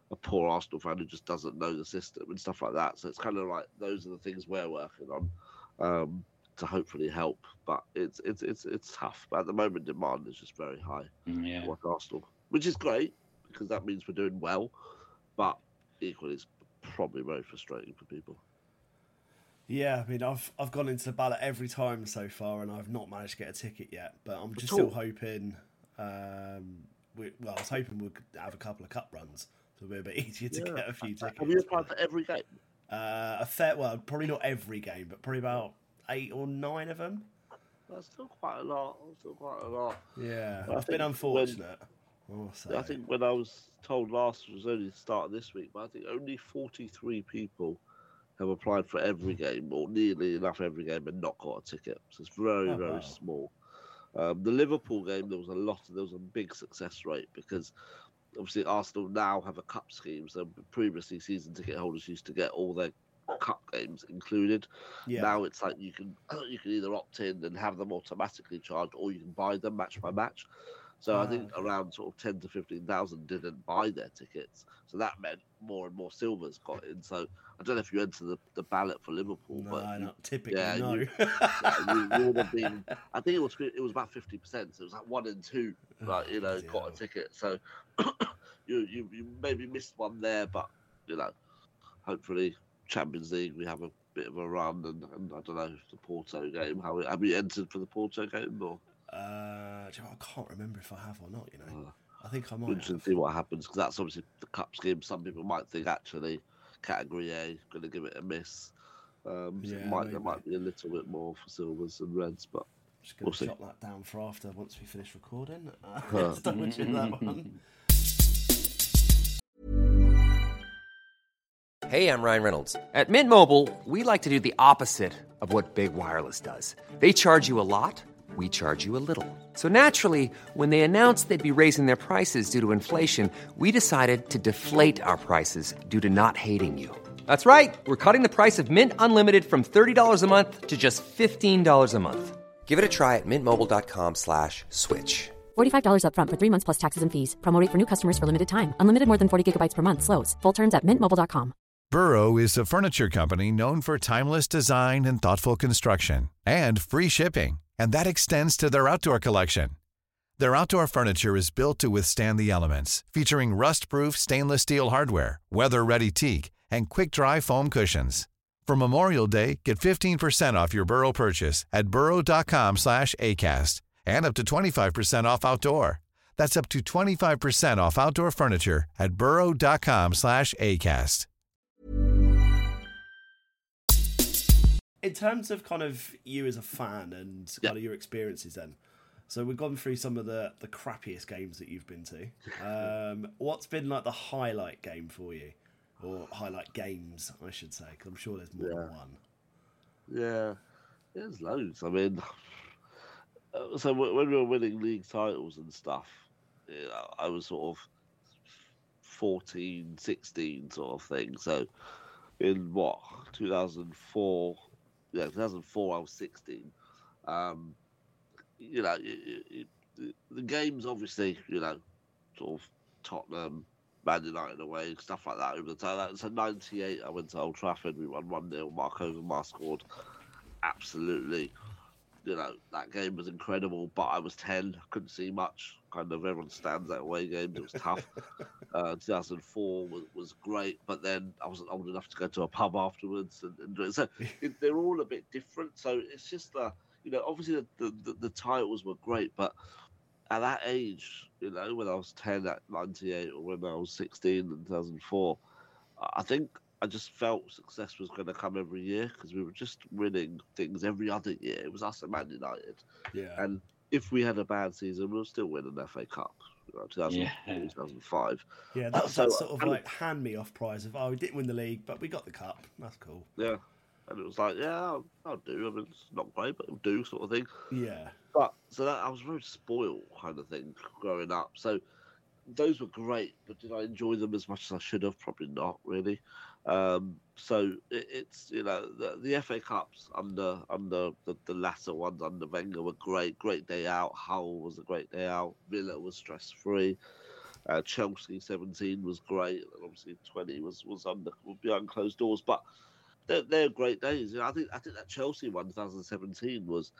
a poor Arsenal fan who just doesn't know the system and stuff like that. So it's kind of like those are the things we're working on um, to hopefully help. But it's it's it's it's tough. But at the moment, demand is just very high. Yeah. Like Arsenal, which is great because that means we're doing well. But equally, it's probably very frustrating for people. Yeah, I mean, I've I've gone into the ballot every time so far, and I've not managed to get a ticket yet. But I'm just At still all? hoping. Um, we, well, I was hoping we'd have a couple of cup runs, so it'll be a bit easier to Yeah. get a few tickets. Have you applied for every game? Uh, a fair, well, probably not every game, but probably about eight or nine of them. That's still quite a lot. That's still quite a lot. Yeah, Well, I I've been think unfortunate. I'll say. I think when I was told last was only the start of this week, but I think only forty-three people have applied for every game, or nearly enough every game, and not got a ticket. So it's very, Oh, very wow. small. Um, the Liverpool game, there was a lot, there was a big success rate because obviously Arsenal now have a cup scheme. So previously, season ticket holders used to get all their cup games included. Yeah. Now it's like you can you can either opt in and have them automatically charged, or you can buy them match by match. So I think Ah. around sort of ten to fifteen thousand didn't buy their tickets. So that meant more and more silvers got in. So I don't know if you enter the, the ballot for Liverpool, No, but you- not typically, yeah, no. you- yeah, you, you would have been. I think it was it was about fifty percent. So it was like one in two, like you know, bloody got hell. a ticket. So you, you you maybe missed one there, but you know, hopefully Champions League we have a bit of a run, and, and I don't know if the Porto game. How have you entered for the Porto game or? Uh, do you know, I can't remember if I have or not. You know, Uh, I think I might. Interesting Have. to see what happens because that's obviously the cup scheme. Some people might think actually category A going to give it a miss. Um, so it Yeah, might, there maybe. might be a little bit more for silvers and reds, but Just going we'll to see. jot that down for after once we finish recording. Uh, Huh. just double check that one. Hey, I'm Ryan Reynolds. At Mint Mobile, we like to do the opposite of what Big Wireless does. They charge you a lot, we charge you a little. So naturally, when they announced they'd be raising their prices due to inflation, we decided to deflate our prices due to not hating you. That's right. We're cutting the price of Mint Unlimited from thirty dollars a month to just fifteen dollars a month. Give it a try at mintmobile.com slash switch. forty-five dollars up front for three months plus taxes and fees. Promo rate for new customers for limited time. Unlimited more than forty gigabytes per month. Slows full terms at mint mobile dot com. Burrow is a furniture company known for timeless design and thoughtful construction, and free shipping, and that extends to their outdoor collection. Their outdoor furniture is built to withstand the elements, featuring rust-proof stainless steel hardware, weather-ready teak, and quick-dry foam cushions. For Memorial Day, get fifteen percent off your Burrow purchase at burrow.com slash ACAST and up to twenty-five percent off outdoor. That's up to twenty-five percent off outdoor furniture at burrow.com slash ACAST. In terms of kind of you as a fan and kind Yeah. of your experiences, then. So we've gone through some of the, the crappiest games that you've been to. Um, what's been like the highlight game for you, or highlight games, I should say? Because I'm sure there's more Yeah. than one. yeah, there's loads. I mean, uh, so w- when we were winning league titles and stuff, you know, I was sort of fourteen, sixteen sort of thing. So in what, two thousand four, yeah, two thousand four, I was sixteen. Um, you know, it, it, it, the games obviously, you know, sort of Tottenham, Man United away, stuff like that over the time. So ninety-eight, I went to Old Trafford, we won one nil, Mark Overmars scored. Absolutely, you know, that game was incredible, but I was ten, couldn't see much. Kind of everyone stands out away games, it was tough. uh, two thousand four was, was great, but then I wasn't old enough to go to a pub afterwards. And, and do it. So it, they're all a bit different. So it's just, uh, you know, obviously the, the, the titles were great, but at that age, you know, when I was ten at ninety-eight or when I was sixteen in two thousand four, I think I just felt success was going to come every year because we were just winning things every other year. It was us and Man United. Yeah. And if we had a bad season, we'll still win an F A Cup. You know, two thousand four, Yeah. two thousand five. Yeah, that was So, that sort of and- like hand me off prize of, oh, we didn't win the league, but we got the cup. That's cool. Yeah. And it was like, yeah, I'll, I'll do. I mean, it's not great, but it'll do sort of thing. Yeah. But so that I was very spoiled kind of thing growing up. So those were great, but did I enjoy them as much as I should have? Probably not really. Um, so it, it's you know the, the F A Cups under under the, the latter ones under Wenger were great. Great day out. Hull was a great day out. Villa was stress free. Uh, Chelsea seventeen was great, and obviously twenty was was under behind closed doors. But they're, they're great days. You know, I think I think that Chelsea one, twenty seventeen, was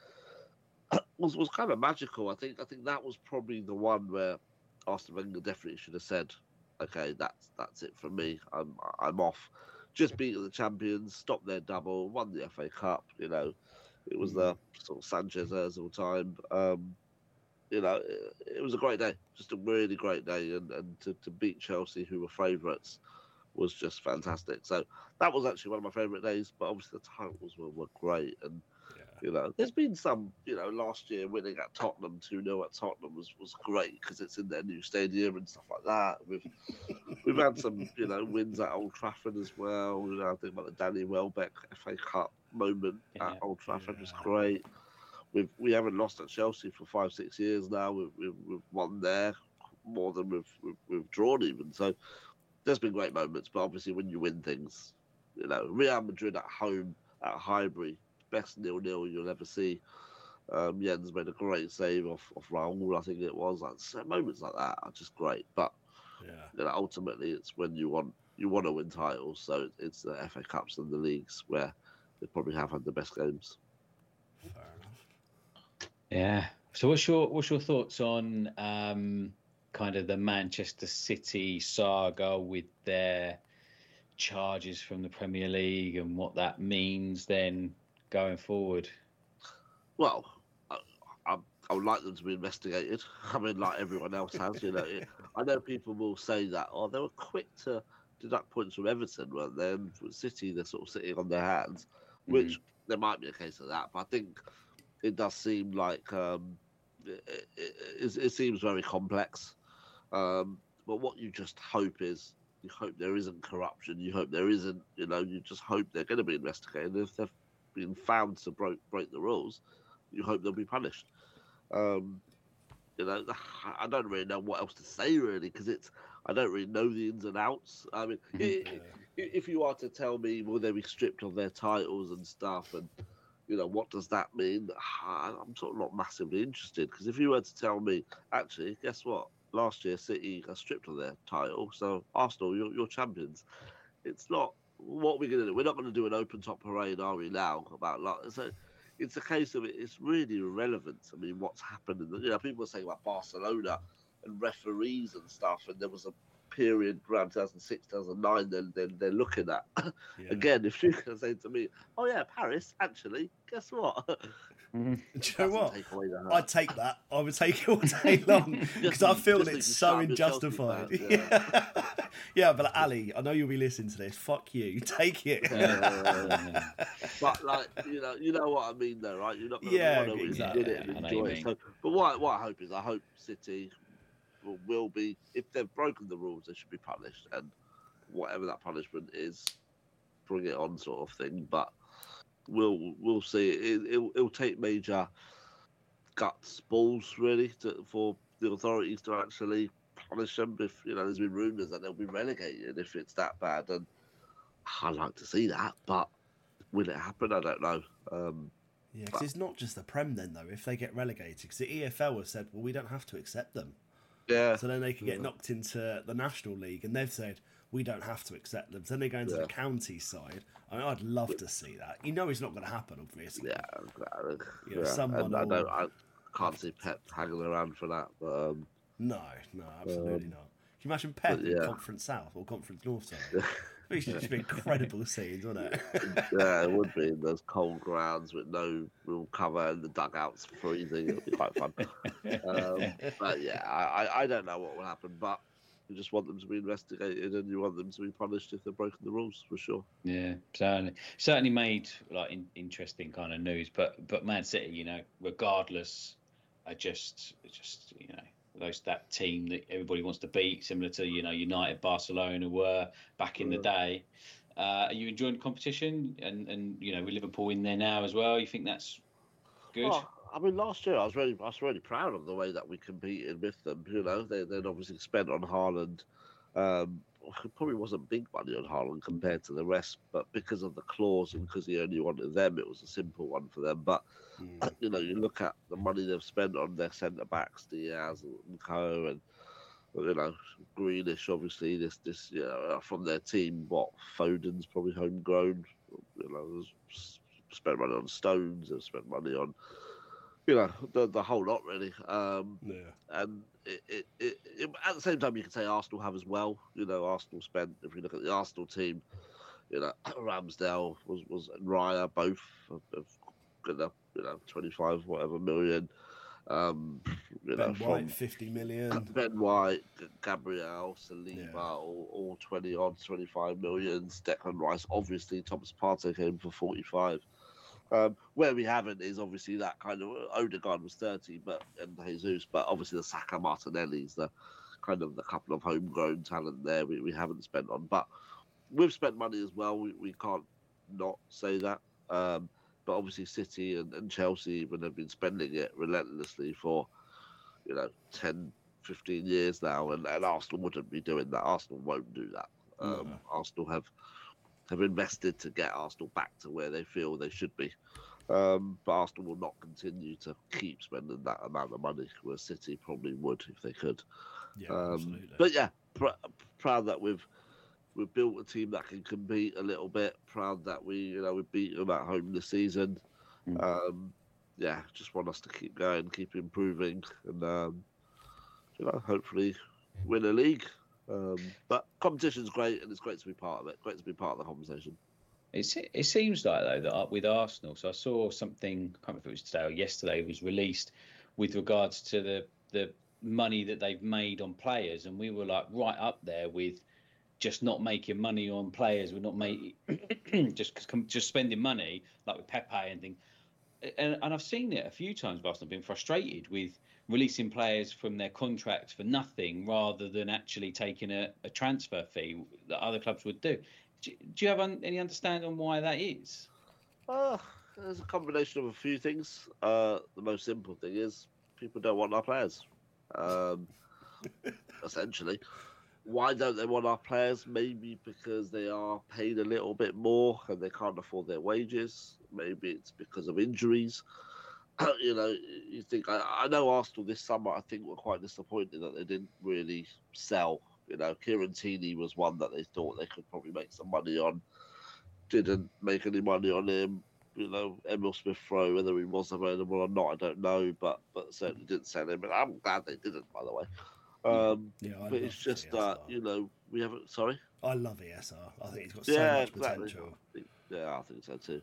was was kind of magical. I think I think that was probably the one where Arsene Wenger definitely should have said, "Okay, that's that's it for me. I'm I'm off." Just beating the champions, stopped their double, won the F A Cup. You know, it was the sort of Sanchez Ozil time. Um, You know, it, it was a great day, just a really great day, and, and to, to beat Chelsea, who were favourites, was just fantastic. So that was actually one of my favourite days, but obviously the titles were, were great. And, yeah. you know, there's been some, you know, last year winning at Tottenham, two nil at Tottenham was, was great because it's in their new stadium and stuff like that. We've, we've had some, you know, wins at Old Trafford as well. You know, I think about the Danny Welbeck F A Cup moment yeah. at Old Trafford yeah. was great. We've, we haven't lost at Chelsea for five, six years now. We've, we've, we've won there more than we've, we've, we've drawn even. So there's been great moments, but obviously when you win things, you know, Real Madrid at home at Highbury, best nil-nil you'll ever see. Um, Jens made a great save off, off Raul, I think it was. Like, so moments like that are just great. But yeah. you know, ultimately, it's when you want you want to win titles. So it's the F A Cups and the leagues where they probably have had the best games. Fair enough. Yeah. So what's your what's your thoughts on um, kind of the Manchester City saga with their charges from the Premier League and what that means then going forward? Well, I, I, I would like them to be investigated. I mean, like everyone else has, you know. I know people will say that, oh, they were quick to deduct points from Everton, weren't they? And for City, they're sort of sitting on their hands, which mm-hmm. there might be a case of that. But I think it does seem like um, it, it, it, it seems very complex. Um, but what you just hope is, you hope there isn't corruption. You hope there isn't, you know, you just hope they're going to be investigated. If they've been found to break, break the rules, you hope they'll be punished. Um, you know, I don't really know what else to say, really, because it's, I don't really know the ins and outs. I mean, mm-hmm. if you are to tell me, will they be stripped of their titles and stuff, and you know, what does that mean? I'm sort of not massively interested, because if you were to tell me, actually, guess what? Last year, City got stripped of their title, so Arsenal, you're, you're champions. It's not, what we're going to do, we're not going to do an open-top parade, are we, now, about that? So it's a case of it, it's really irrelevant. I mean, what's happened, in the, you know, people are saying about Barcelona and referees and stuff, and there was a period around two thousand six, two thousand nine, then they're, they're looking at. Yeah. Again, if you can say to me, oh yeah, Paris, actually, guess what? Mm-hmm. Do you know what? I'd take that. I would take it all day long, because I feel it's so unjustified. Fans, yeah. yeah. yeah, but Ali, I know you'll be listening to this. Fuck you. Take it. Uh, but like, you know, you know what I mean, though, right? You're not going to yeah, want to exactly. it and enjoy it. So, but what, what I hope is, I hope City will, will be, if they've broken the rules, they should be punished, and whatever that punishment is, bring it on, sort of thing. But we'll we'll see. It, it'll, it'll take major guts, balls, really, to, for the authorities to actually punish them. If you know, there's been rumours that they'll be relegated if it's that bad, and I'd like to see that, but will it happen? I don't know. Um, yeah, because it's not just the Prem then, though. If they get relegated, because the E F L has said, well, we don't have to accept them. Yeah. So then they can get yeah. knocked into the National League, and they've said, we don't have to accept them. So then they go into yeah. the county side. I mean, I'd love to see that. You know it's not going to happen, obviously. Yeah, exactly. You know, yeah. someone I, don't, I can't see Pep hanging around for that. But, um, no, no, absolutely um, not. Can you imagine Pep yeah. in Conference South or Conference North side? It should just be incredible scenes, wouldn't it? Yeah, it would be in those cold grounds with no real cover and the dugouts freezing. It would be quite fun. um, but yeah, I, I don't know what will happen, but you just want them to be investigated and you want them to be punished if they've broken the rules, for sure. Yeah, certainly. Certainly made like in, interesting kind of news, but but Man City, you know, regardless, are just just you know. Those that team that everybody wants to beat, similar to you know United, Barcelona were back in the day. Uh, are you enjoying the competition? And and you know with Liverpool in there now as well. You think that's good? Oh, I mean, last year I was really I was really proud of the way that we competed with them. You know, they they'd obviously spent on Haaland. Um, it probably wasn't big money on Haaland compared to the rest, but because of the clause and because he only wanted them, it was a simple one for them. But you know, you look at the money they've spent on their centre backs, Diaz and Co, and you know, Greenish, obviously, this, this, you know, from their team, what, Foden's probably homegrown, you know, spent money on Stones, they've spent money on, you know, the, the whole lot, really. Um, yeah. And it, it, it, it, at the same time, you can say Arsenal have as well. You know, Arsenal spent, if you look at the Arsenal team, you know, Ramsdale was, was and Raya, both have, have got up, you know, twenty-five, whatever million. Um, you Ben know, White, from fifty million. Ben White, Gabriel, Saliba, Yeah. all, all twenty odd, twenty-five million. Declan Rice, obviously, Thomas Partey came for forty-five. Um, where we haven't is obviously that kind of Odegaard was thirty, but and Jesus, but obviously the Saka Martinelli's the kind of the couple of homegrown talent there we, we haven't spent on. But we've spent money as well. We, we can't not say that. Um, But obviously, City and, and Chelsea even have been spending it relentlessly for, you know, ten, fifteen years now, and, and Arsenal wouldn't be doing that. Arsenal won't do that. Um, No. Arsenal have have invested to get Arsenal back to where they feel they should be. Um, but Arsenal will not continue to keep spending that amount of money, where City probably would if they could. Yeah, um, absolutely. But yeah, pr- proud that we've we've built a team that can compete a little bit. Proud that we, you know, we beat them at home this season. Mm. Um, yeah, just want us to keep going, keep improving, and um, you know, hopefully win a league. Um, but competition's great, and it's great to be part of it. Great to be part of the conversation. It's, it seems like, though, that with Arsenal, so I saw something, I can't remember if it was today or yesterday, was released with regards to the, the money that they've made on players, and we were like right up there with just not making money on players. We're not making just just spending money like with Pepe and things. And, and I've seen it a few times. Arsenal been frustrated with releasing players from their contracts for nothing rather than actually taking a, a transfer fee that other clubs would do. Do, do you have un, any understanding on why that is? Uh, there's a combination of a few things. Uh, the most simple thing is people don't want our players. Um, essentially. Why don't they want our players? Maybe because they are paid a little bit more and they can't afford their wages. Maybe it's because of injuries. You know, you think I, I know Arsenal this summer, I think, were quite disappointed that they didn't really sell. You know, Kieran Tierney was one that they thought they could probably make some money on. Didn't make any money on him. You know, Emil Smith-Rowe, whether he was available or not, I don't know, but but certainly didn't sell him. And I'm glad they didn't, by the way. Um, yeah, I but it's just that, uh, you know, we haven't. Sorry, I love E S R. I think he's got so yeah, much exactly. potential. Yeah, I think so too.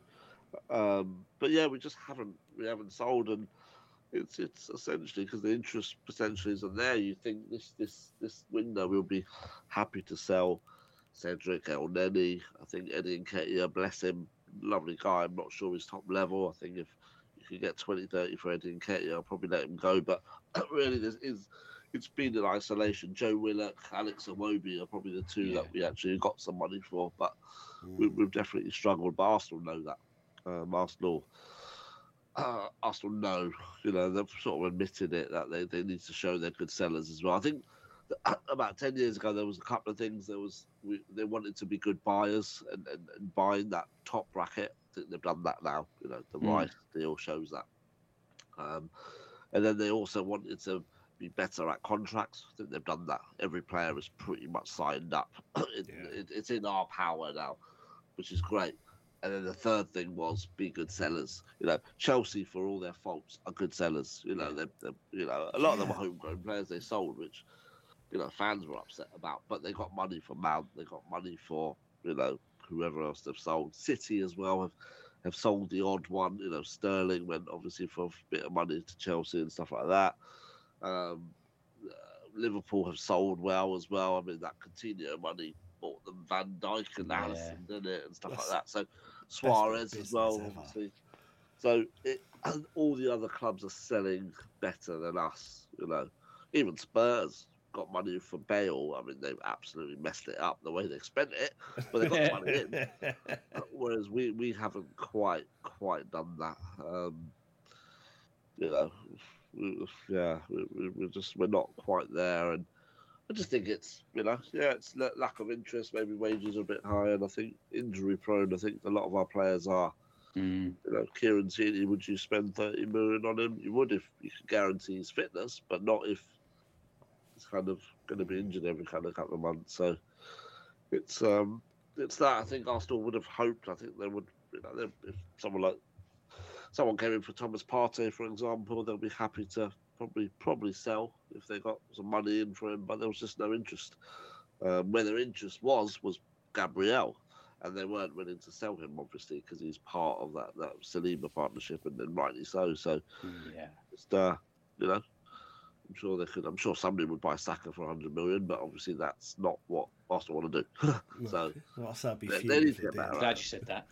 Um, but yeah, we just haven't we haven't sold, and it's it's essentially because the interest potentially isn't there. You think this this this window we'll be happy to sell Cedric Elneny. I think Eddie Nketiah, bless him, lovely guy. I'm not sure he's top level. I think if you could get twenty, thirty for Eddie Nketiah, I'll probably let him go. But really, this is. It's been in isolation. Joe Willock, Alex Iwobi are probably the two yeah. that we actually got some money for, but mm. we, we've definitely struggled. But Arsenal know that. Um, Arsenal, uh, Arsenal know, you know, they've sort of admitted it that they, they need to show they're good sellers as well. I think that about ten years ago there was a couple of things. There was we, they wanted to be good buyers and, and, and buying that top bracket. I think they've done that now. You know, the mm. Rice deal shows that. Um, and then they also wanted to be better at contracts. I think they've done that. Every player is pretty much signed up. it, yeah. it, it's in our power now, which is great. And then the third thing was be good sellers. You know, Chelsea, for all their faults, are good sellers. You know, they're, they're, you know, a lot of them are homegrown players they sold, which, you know, fans were upset about. But they got money for Mount. They got money for, you know, whoever else they've sold. City as well have, have sold the odd one. You know, Sterling went obviously for a bit of money to Chelsea and stuff like that. Um, uh, Liverpool have sold well as well. I mean, that Coutinho money bought them Van Dijk and Yeah. Alisson, didn't it, and stuff That's like that. So Suarez as well, ever. obviously. So it, and all the other clubs are selling better than us. You know, even Spurs got money for Bale. I mean, they've absolutely messed it up the way they spent it, but they got the money in. Whereas we, we haven't quite quite done that. Um, you know. We, yeah, we, we're just we're not quite there, and I just think it's you know yeah it's lack of interest. Maybe wages are a bit high, and I think injury prone. I think a lot of our players are. Mm. You know, Kieran Tierney, would you spend thirty million on him? You would if you could guarantee his fitness, but not if he's kind of going to be injured every kind of couple of months. So it's um, it's that I think Arsenal would have hoped. I think they would, you know, if someone like someone came in for Thomas Partey, for example, they'll be happy to probably probably sell if they got some money in for him. But there was just no interest. Um, where their interest was was Gabriel. And they weren't willing to sell him, obviously, because he's part of that, that Saliba partnership, and then rightly so. So, yeah, just uh, you know, I'm sure they could. I'm sure somebody would buy Saka for one hundred million, but obviously that's not what Arsenal want to do. So, well, that'd be they, few they need if to get it better. did. Glad you said that.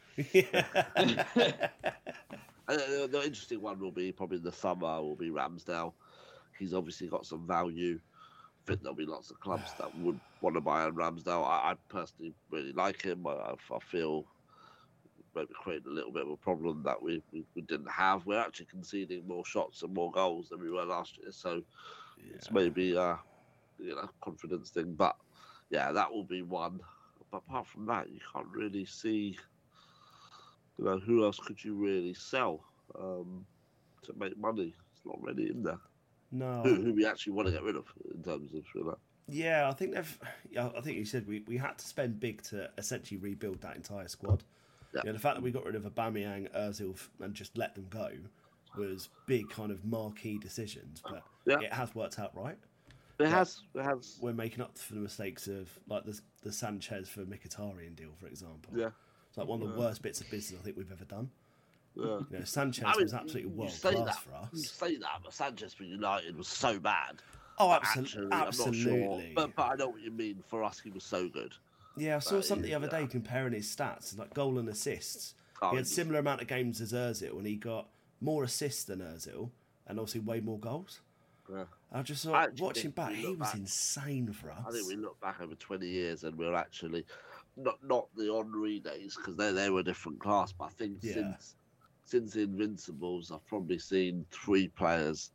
Yeah. And the, the interesting one will be probably in the summer will be Ramsdale. He's obviously got some value. I think there'll be lots of clubs that would want to buy Ramsdale. I, I personally really like him. I, I feel maybe creating a little bit of a problem that we, we, we didn't have. We're actually conceding more shots and more goals than we were last year. So yeah. It's maybe a you know, confidence thing. But yeah, that will be one. But apart from that, you can't really see, you know, who else could you really sell um, to make money? It's not really in there. No, who, who we actually want to get rid of in terms of you know. Yeah, I think they've. Yeah, I think you said we, we had to spend big to essentially rebuild that entire squad. Yeah. You know, the fact that we got rid of Aubameyang, Özil, and just let them go was big kind of marquee decisions, but yeah. It has worked out right. It but has. It has. We're making up for the mistakes of like the the Sanchez for Mkhitaryan deal, for example. Yeah, it's like one of the yeah. worst bits of business I think we've ever done. Yeah. You know, Sanchez I mean, was absolutely world class that, for us. You say that, but Sanchez for United was so bad. Oh, absolutely. Actually, absolutely. I'm not sure, but, but I know what you mean. For us, he was so good. Yeah, I saw but something the other yeah. day comparing his stats, like goal and assists. Oh, he had similar amount of games as Özil, and he got more assists than Özil, and obviously way more goals. Yeah. I just thought, I watching back, he was back, insane for us. I think we look back over twenty years, and we're actually not not the Henry days because they they were a different class. But I think yeah. since since the Invincibles, I've probably seen three players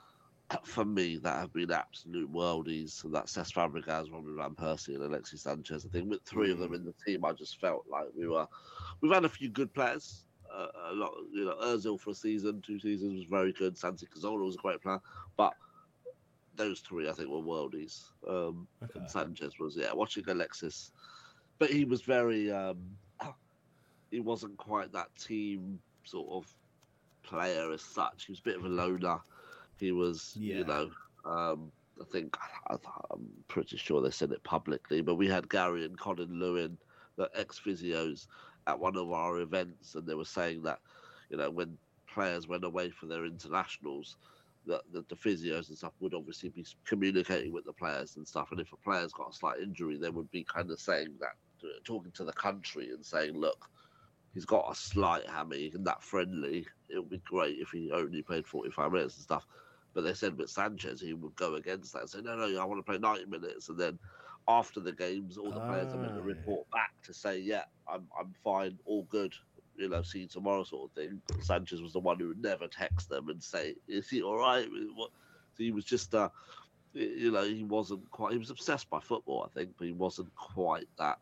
for me that have been absolute worldies, and that's Cesc Fabregas, Robin van Persie, and Alexis Sanchez. I think with three of them in the team, I just felt like we were. We've had a few good players. Uh, a lot, you know, Özil for a season, two seasons was very good. Santi Cazorla was a great player, but those three I think were worldies. Um, okay. And Sanchez was, yeah. Watching Alexis, but he was very. Um, he wasn't quite that team sort of player as such. He was a bit of a loner. He was, yeah. you know, um, I think I, I'm pretty sure they said it publicly, but we had Gary and Colin Lewin, the ex-physios, at one of our events, and they were saying that, you know, when players went away for their internationals, that the, the physios and stuff would obviously be communicating with the players and stuff, and if a player's got a slight injury, they would be kind of saying that, talking to the country and saying, look, he's got a slight hammy and that friendly, it would be great if he only played forty-five minutes and stuff. But they said with Sanchez, he would go against that and say, no, no, I want to play ninety minutes. And then after the games, all the players are meant to report back to say, yeah, I'm I'm fine, all good, you know, see you tomorrow sort of thing. But Sanchez was the one who would never text them and say, is he all right? So he was just, uh, you know, he wasn't quite, he was obsessed by football, I think, but he wasn't quite that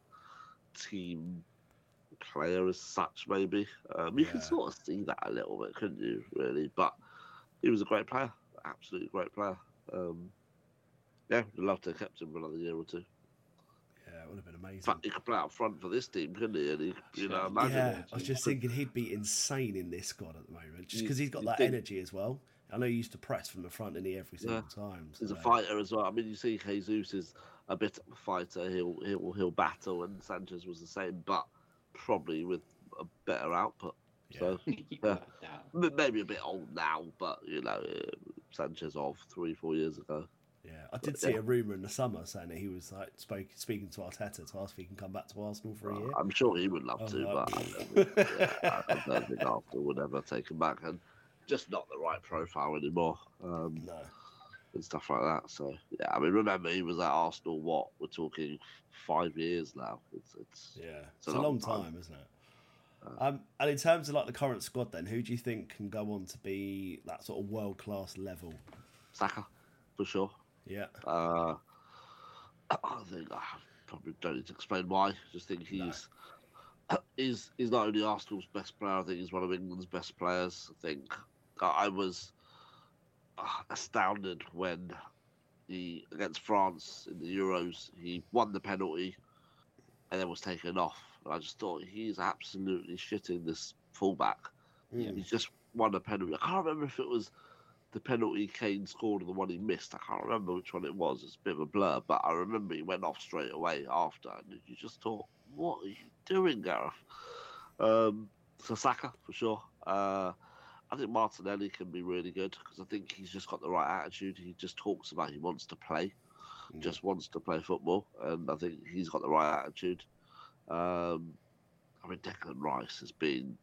team player as such, maybe. Um, you yeah. can sort of see that a little bit, couldn't you, really? But he was a great player. Absolutely great player. Um, yeah, we'd love to have kept him for another year or two. Yeah, it would have been amazing. But he could play up front for this team, couldn't he? And he, you know, imagine. Yeah, I was just thinking he'd be insane in this squad at the moment, just because he's got that think... energy as well. I know he used to press from the front and he every single yeah. time. So. He's a fighter as well. I mean, you see, Jesus is a bit of a fighter. He'll he'll he'll battle, and Sanchez was the same, but probably with a better output. Yeah. So yeah, maybe a bit old now, but you know, Sanchez of three, four years ago. Yeah, I did but, see yeah. a rumour in the summer saying that he was like spoke, speaking to Arteta to ask if he can come back to Arsenal for a year. I'm sure he would love oh, to, no. but I don't, yeah, I don't think Arsenal would ever take him back, and just not the right profile anymore. Um, no. And stuff like that. So yeah, I mean, remember he was at Arsenal. What we're talking five years now. It's it's yeah, it's, it's a, a long time, time, isn't it? Uh, um, and in terms of like the current squad, then who do you think can go on to be that sort of world class level? Saka, for sure. Yeah. Uh, I think I probably don't need to explain why. I just think he's no. he's he's not only Arsenal's best player. I think he's one of England's best players. I think I was astounded when he against France in the Euros, he won the penalty and then was taken off. And I just thought he's absolutely shitting this fullback. Mm. He's just won a penalty. I can't remember if it was the penalty Kane scored or the one he missed. I can't remember which one it was. It's a bit of a blur, but I remember he went off straight away after, and you just thought, what are you doing, Gareth? Um, so Saka, for sure. Uh, I think Martinelli can be really good because I think he's just got the right attitude. He just talks about he wants to play, mm. just wants to play football, and I think he's got the right attitude. Um, I mean, Declan Rice has been...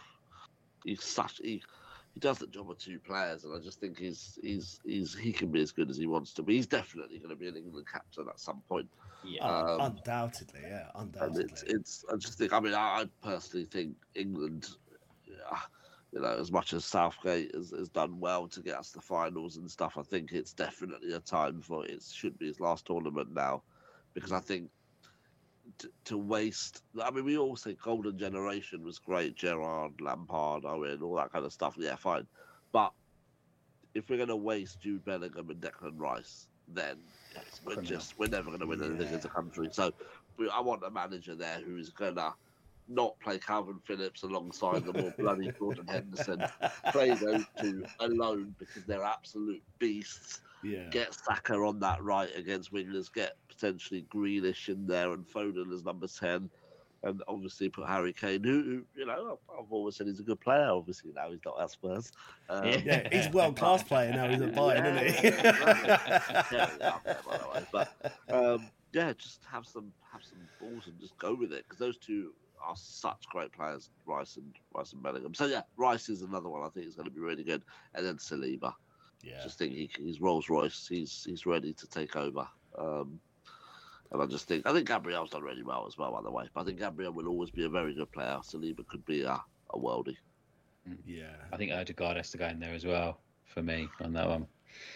He's such... He, He does the job of two players, and I just think he's he's he's he can be as good as he wants to be. He's definitely going to be an England captain at some point. Yeah, um, undoubtedly, yeah, undoubtedly. It's, it's I just think. I mean, I, I personally think England, yeah, you know, as much as Southgate has, has done well to get us to finals and stuff, I think it's definitely a time for it. Should be his last tournament now, because I think. To, to waste, I mean, we all say golden generation was great, Gerrard, Lampard, Owen, all that kind of stuff. Yeah, fine, but if we're going to waste Jude Bellingham and Declan Rice, then yes, we're just we're never going to win anything yeah. as a country. So we, I want a manager there who is going to not play Calvin Phillips alongside them or bloody Jordan Henderson. Play those two alone because they're absolute beasts. Yeah. Get Saka on that right against wingers. Get potentially Grealish in there and Foden as number ten, and obviously put Harry Kane, who, who you know I've always said he's a good player. Obviously now he's not at Spurs. Um, yeah, he's a world class player now. He's at Bayern, yeah, isn't he? yeah, yeah, yeah, by the way. But um, yeah, just have some have some balls and just go with it because those two are such great players, Rice and Rice and Bellingham. So yeah, Rice is another one I think is going to be really good, and then Saliba. Yeah. Just think he, he's Rolls Royce. He's he's ready to take over. Um, and I just think I think Gabriel's done really well as well, by the way. But I think Gabriel will always be a very good player. Saliba could be a, a worldie. Yeah. I think Odegaard has to go in there as well for me on that one.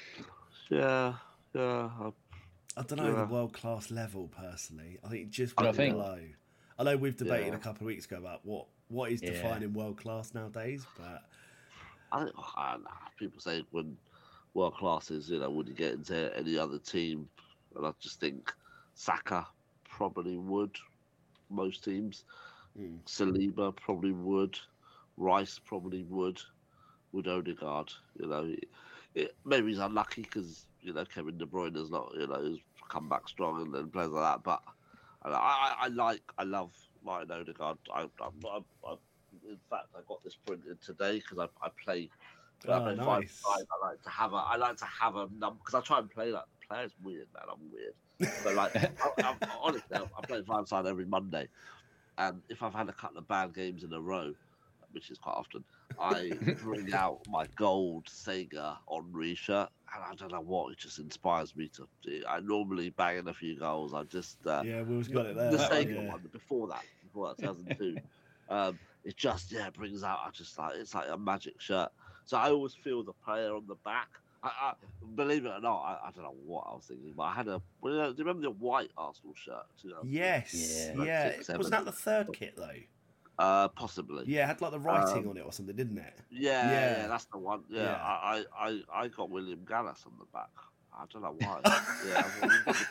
Yeah, yeah. I, I don't know yeah. the world class level personally. I think just I think below. I know we've debated Yeah. a couple of weeks ago about what what is Yeah. defining world class nowadays, but I think oh, I don't know. People say when world class is, you know, would you get into any other team? And I just think Saka probably would. Most teams. Mm. Saliba probably would. Rice probably would. Would Odegaard? You know, it, it, maybe he's unlucky because you know Kevin De Bruyne is not, you know, he's come back strong and, and players like that. But I, I, I like, I love Martin Odegaard. I, I, I, I, in fact, I got this printed today because I, I play. Oh, I play nice. five, five. I like to have a. I like to have a number because I try and play like the players weird, man. I'm weird, but like I, I, honestly, I, I play five side every Monday, and if I've had a couple of bad games in a row, which is quite often, I bring out my gold Sega Henry shirt, and I don't know what, it just inspires me to. I normally bang in a few goals. I just uh, yeah, we've got it there. the that Sega one, yeah. one before that, before that two thousand two. um, it just yeah brings out. I just like it's like a magic shirt. So I always feel the player on the back. I, I believe it or not, I, I don't know what I was thinking, but I had a. Well, you know, do you remember the white Arsenal shirt? Yes, Yeah. yeah. Like six, Wasn't that the third kit though? Uh, possibly. Yeah, it had like the writing Um, on it or something, didn't it? Yeah, Yeah. yeah, that's the one. Yeah, Yeah. I, I, I got William Gallas on the back. I don't know why. yeah, I was number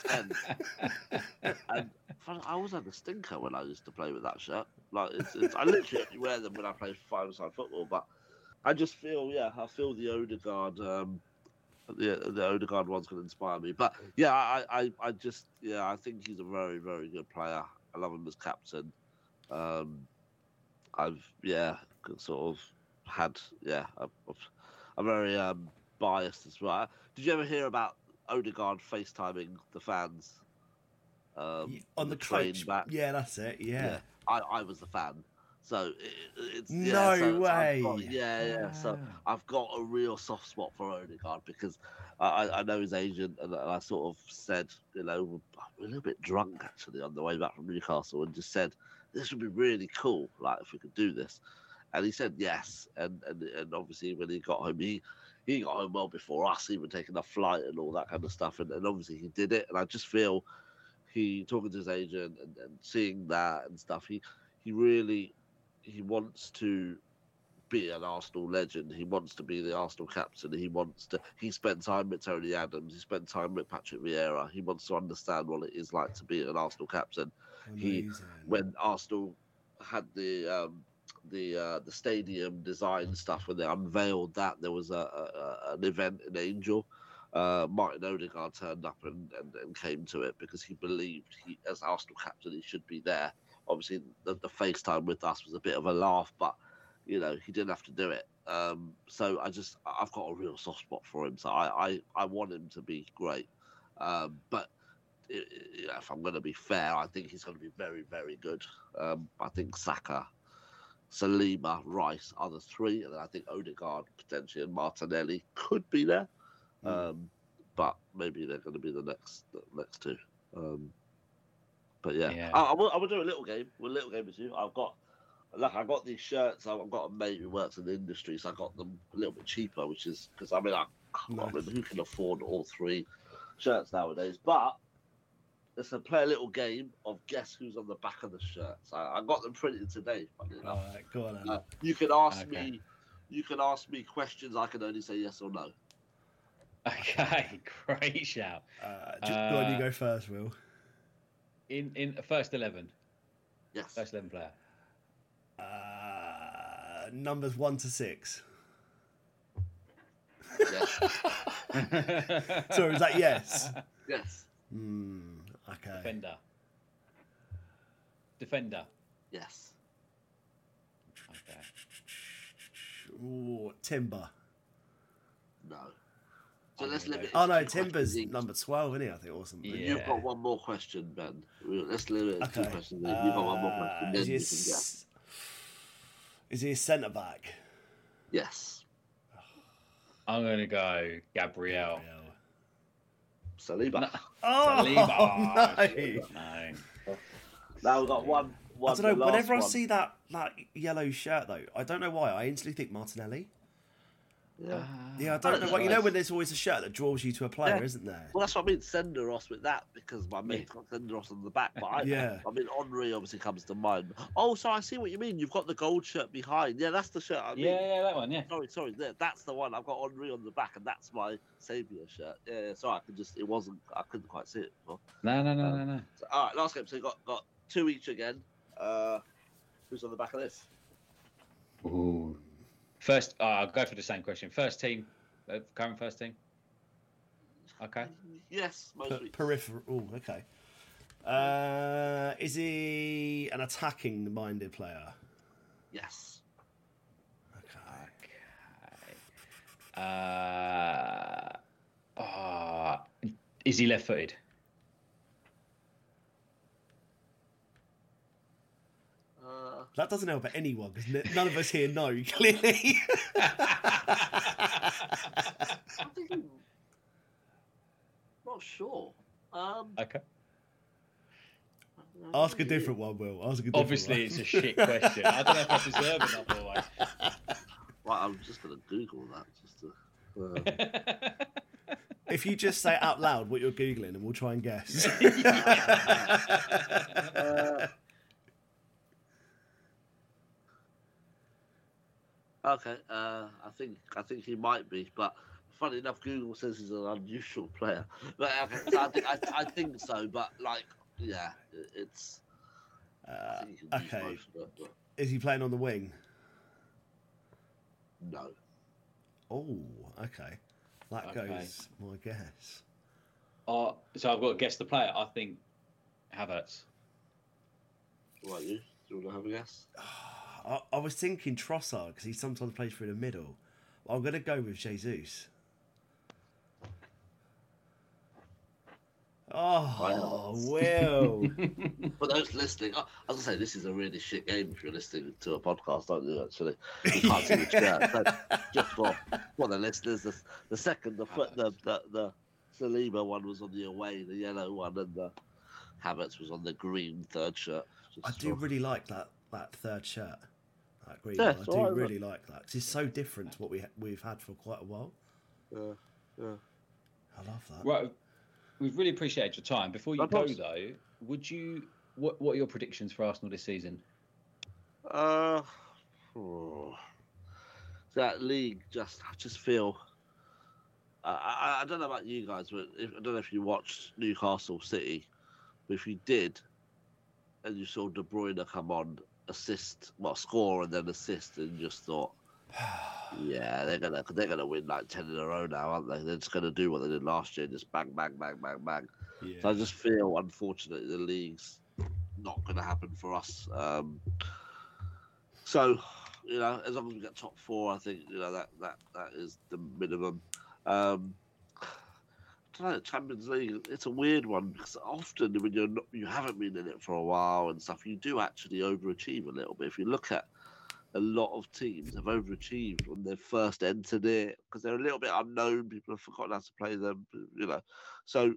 ten. And fun- I always had a stinker when I used to play with that shirt. Like, it's, it's, I literally only wear them when I play five-a-side football, but I just feel, yeah, I feel the Odegaard, um, the the Odegaard one's going to inspire me. But yeah, I, I, I just, yeah, I think he's a very, very good player. I love him as captain. Um, I've, yeah, sort of had, yeah, a, a very um, biased as well. Did you ever hear about Odegaard FaceTiming the fans um, Yeah, on the train coach. back? Yeah, that's it. Yeah. I, I was the fan. So it, it's No yeah, so, so I've way. got- yeah, yeah. So I've got a real soft spot for Odegaard because I, I- I know his agent, and, and I sort of said, you know, I'm a little bit drunk actually on the way back from Newcastle, and just said this would be really cool, like if we could do this. And he said yes, and and, and obviously when he got home, he he got home well before us, even taking a flight and all that kind of stuff, and, and obviously he did it. And I just feel he talking to his agent and, and seeing that and stuff, he he really he wants to be an Arsenal legend. He wants to be the Arsenal captain. He wants to. He spent time with Tony Adams. He spent time with Patrick Vieira. He wants to understand what it is like to be an Arsenal captain. Amazing. He, when Arsenal had the um, the uh, the stadium design stuff, when they unveiled that, there was a, a an event in Angel. Uh, Martin Odegaard turned up and, and, and came to it because he believed he, as Arsenal captain, he should be there. Obviously, the, the FaceTime with us was a bit of a laugh, but you know he didn't have to do it. Um, so I just, I've got a real soft spot for him. So I, I, I want him to be great. Um, but it, it, if I'm going to be fair, I think he's going to be very, very good. Um, I think Saka, Saliba, Rice are the three, and then I think Odegaard potentially and Martinelli could be there. Um, but maybe they're going to be the next the next two. Um, but yeah, yeah. I, I, will, I will do a little game. A little game with you. I've got look. I got these shirts. I've got a mate who works in the industry, so I got them a little bit cheaper, which is because I mean, I, nice. I mean, who can afford all three shirts nowadays? But let's play a little game of guess who's on the back of the shirts. I, I got them printed today. Funny enough. All right, go on. Uh, you can ask okay. me. You can ask me questions. I can only say yes or no. Okay, great shout. Uh, just, uh, go on, you go first, Will. In in first eleven. Yes. First eleven player. Uh, numbers one to six. Yes. So is that yes? Yes. Hmm. Okay. Defender. Defender. Yes. Okay. Ooh, Timber. No. So let's limit. Oh no, Timber's number twelve, isn't he? I think, or something. Yeah. You've got one more question, Ben. Let's limit it to Okay. two questions. You've got one more question. Uh, Then is, he you a, can guess. is he a centre back? Yes. I'm going to go Gabriel. Saliba. No. Oh, Saliba. no. No. Now we've got one. one I don't know. the last Whenever I one. see that that yellow shirt, though, I don't know why. I instantly think Martinelli. Yeah. Yeah, I don't know. Well, you know when there's always a shirt that draws you to a player, Yeah. isn't there? Well, that's what I mean. Senderos with that because my mate's got Senderos on the back. But I, Yeah. I mean, Henri obviously comes to mind. Oh, so I see what you mean. You've got the gold shirt behind. Yeah, that's the shirt. I mean. Yeah, yeah, that one, yeah. Sorry, sorry. There, that's the one. I've got Henri on the back, and that's my Saviour shirt. Yeah, yeah. Sorry, I could just. It wasn't. I couldn't quite see it before. No, no, no, Um, no, no. So, all right, last game. So you got got two each again. Uh, who's on the back of this? Ooh. First, uh, I'll go for the same question. First team, uh, current first team. Okay. Yes, most Per- weeks. peripheral. Oh, okay. Uh, is he an attacking-minded player? Yes. Okay. Okay. Uh, uh, is he left-footed? Uh, That doesn't help anyone because none of us here know clearly. I think he- not sure. Um, Okay. Ask a different one, Will. Ask a different Obviously, one. it's a shit question. I don't know if I deserve it otherwise. Right, I'm just going to Google that. Just to, uh, If you just say out loud what you're googling, and we'll try and guess. uh, okay, uh, I think I think he might be, but funny enough, Google says he's an unusual player. But okay, so I think I, I think so, but like, yeah, it, it's. I Uh, think he can use okay. both, but, but Is he playing on the wing? no. Oh, okay. That Okay. goes my guess. Uh, so I've got to guess the player. I think Havertz. What about you? Do you want to have a guess? I, I was thinking Trossard because he sometimes plays through the middle. I'm going to go with Jesus. Oh, Will. For those listening, oh, as I say, this is a really shit game if you're listening to a podcast, aren't you, actually? You can't see the chat. So just for, for the listeners, the, the second, the, foot, the, the, the Saliba one was on the away, the yellow one, and the Havertz was on the green third shirt. I Just do for- really like that, that third shirt. That green Yeah, one. I it's do alright, really like that because it's so different to what we, we've had for quite a while. Yeah, yeah. I love that. Right. We've really appreciated your time. Before you Of go, course. though, would you? What What are your predictions for Arsenal this season? Uh, oh. that league just, I just feel. Uh, I, I don't know about you guys, but if, I don't know if you watched Newcastle City, but if you did, and you saw De Bruyne come on, assist, well, score and then assist, and just thought, yeah, they're gonna they're gonna win like ten in a row now, aren't they? They're just gonna do what they did last year, just bang, bang, bang, bang, bang. Yeah. So I just feel, unfortunately, the league's not gonna happen for us. Um, so, you know, as long as we get top four, I think you know that that, that is the minimum. Um, I don't know, Champions League, it's a weird one because often when you're not, you haven't been in it for a while and stuff, you do actually overachieve a little bit. If you look at a lot of teams have overachieved when they first entered it because they're a little bit unknown. People have forgotten how to play them, you know. So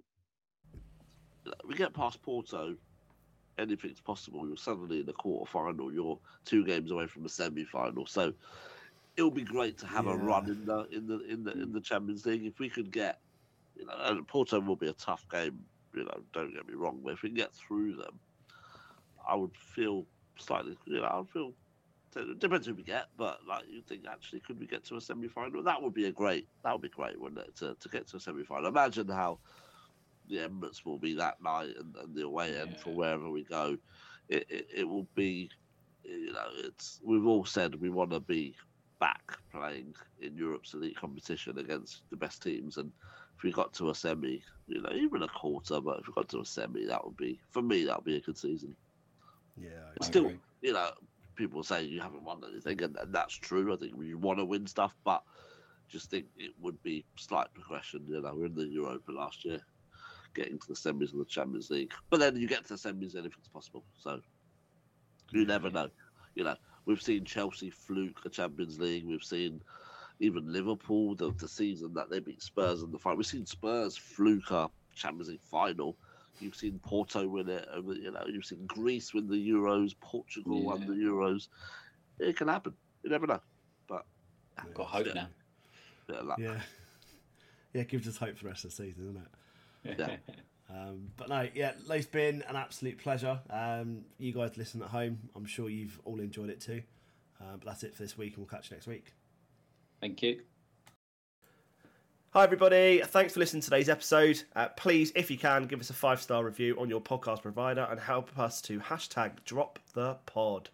we get past Porto, anything's possible. You're suddenly in the quarter final. You're two games away from the semi final. So it'll be great to have yeah. a run in the in the in the in the Champions League. If we could get, you know, and Porto will be a tough game. You know, don't get me wrong, but if we can get through them, I would feel slightly. You know, I would feel. It depends who we get, but like you think actually could we get to a semi-final? That would be a great. That would be great, wouldn't it? To to get to a semi-final. Imagine how the Emirates will be that night and, and the away end yeah. for wherever we go. It, it it will be. You know, it's we've all said we want to be back playing in Europe's elite competition against the best teams, and if we got to a semi, you know, even a quarter, but if we got to a semi, that would be for me. That would be a good season. Yeah, I still, agree. You know. People say you haven't won anything, and, and that's true. I think we want to win stuff, but just think it would be slight progression. You know, we're in the Europa last year, getting to the semis of the Champions League, but then you get to the semis, anything's possible. So you never know. You know, we've seen Chelsea fluke the Champions League. We've seen even Liverpool the, the season that they beat Spurs in the final. We've seen Spurs fluke a Champions League final. You've seen Porto win it, you know. You've seen Greece win the Euros, Portugal yeah. won the Euros. It can happen. You never know. But I've got hope now. Bit of luck. Yeah, yeah. It gives us hope for the rest of the season, doesn't it? Yeah. um, but no, yeah, it's been an absolute pleasure. Um, you guys listen at home. I'm sure you've all enjoyed it too. Uh, but that's it for this week, and we'll catch you next week. Thank you. Hi everybody, thanks for listening to today's episode. Uh, please, if you can, give us a five-star review on your podcast provider and help us to hashtag drop the pod.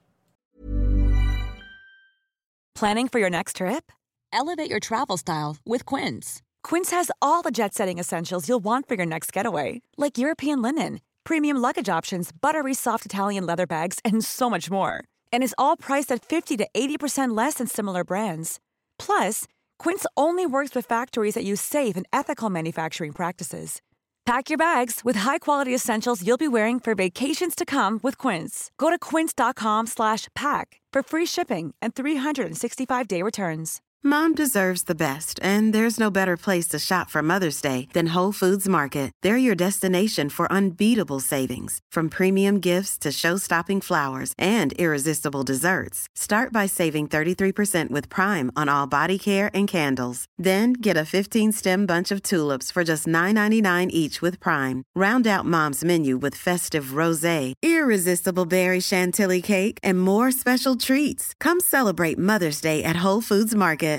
Planning for your next trip? Elevate your travel style with Quince. Quince has all the jet-setting essentials you'll want for your next getaway, like European linen, premium luggage options, buttery soft Italian leather bags, and so much more. And is all priced at fifty to eighty percent less than similar brands. Plus, Quince only works with factories that use safe and ethical manufacturing practices. Pack your bags with high-quality essentials you'll be wearing for vacations to come with Quince. Go to quince.com slash pack for free shipping and three sixty-five day returns. Mom deserves the best, and there's no better place to shop for Mother's Day than Whole Foods Market. They're your destination for unbeatable savings, from premium gifts to show-stopping flowers and irresistible desserts. Start by saving thirty-three percent with Prime on all body care and candles. Then get a fifteen-stem bunch of tulips for just nine ninety-nine each with Prime. Round out Mom's menu with festive rosé, irresistible berry chantilly cake, and more special treats. Come celebrate Mother's Day at Whole Foods Market.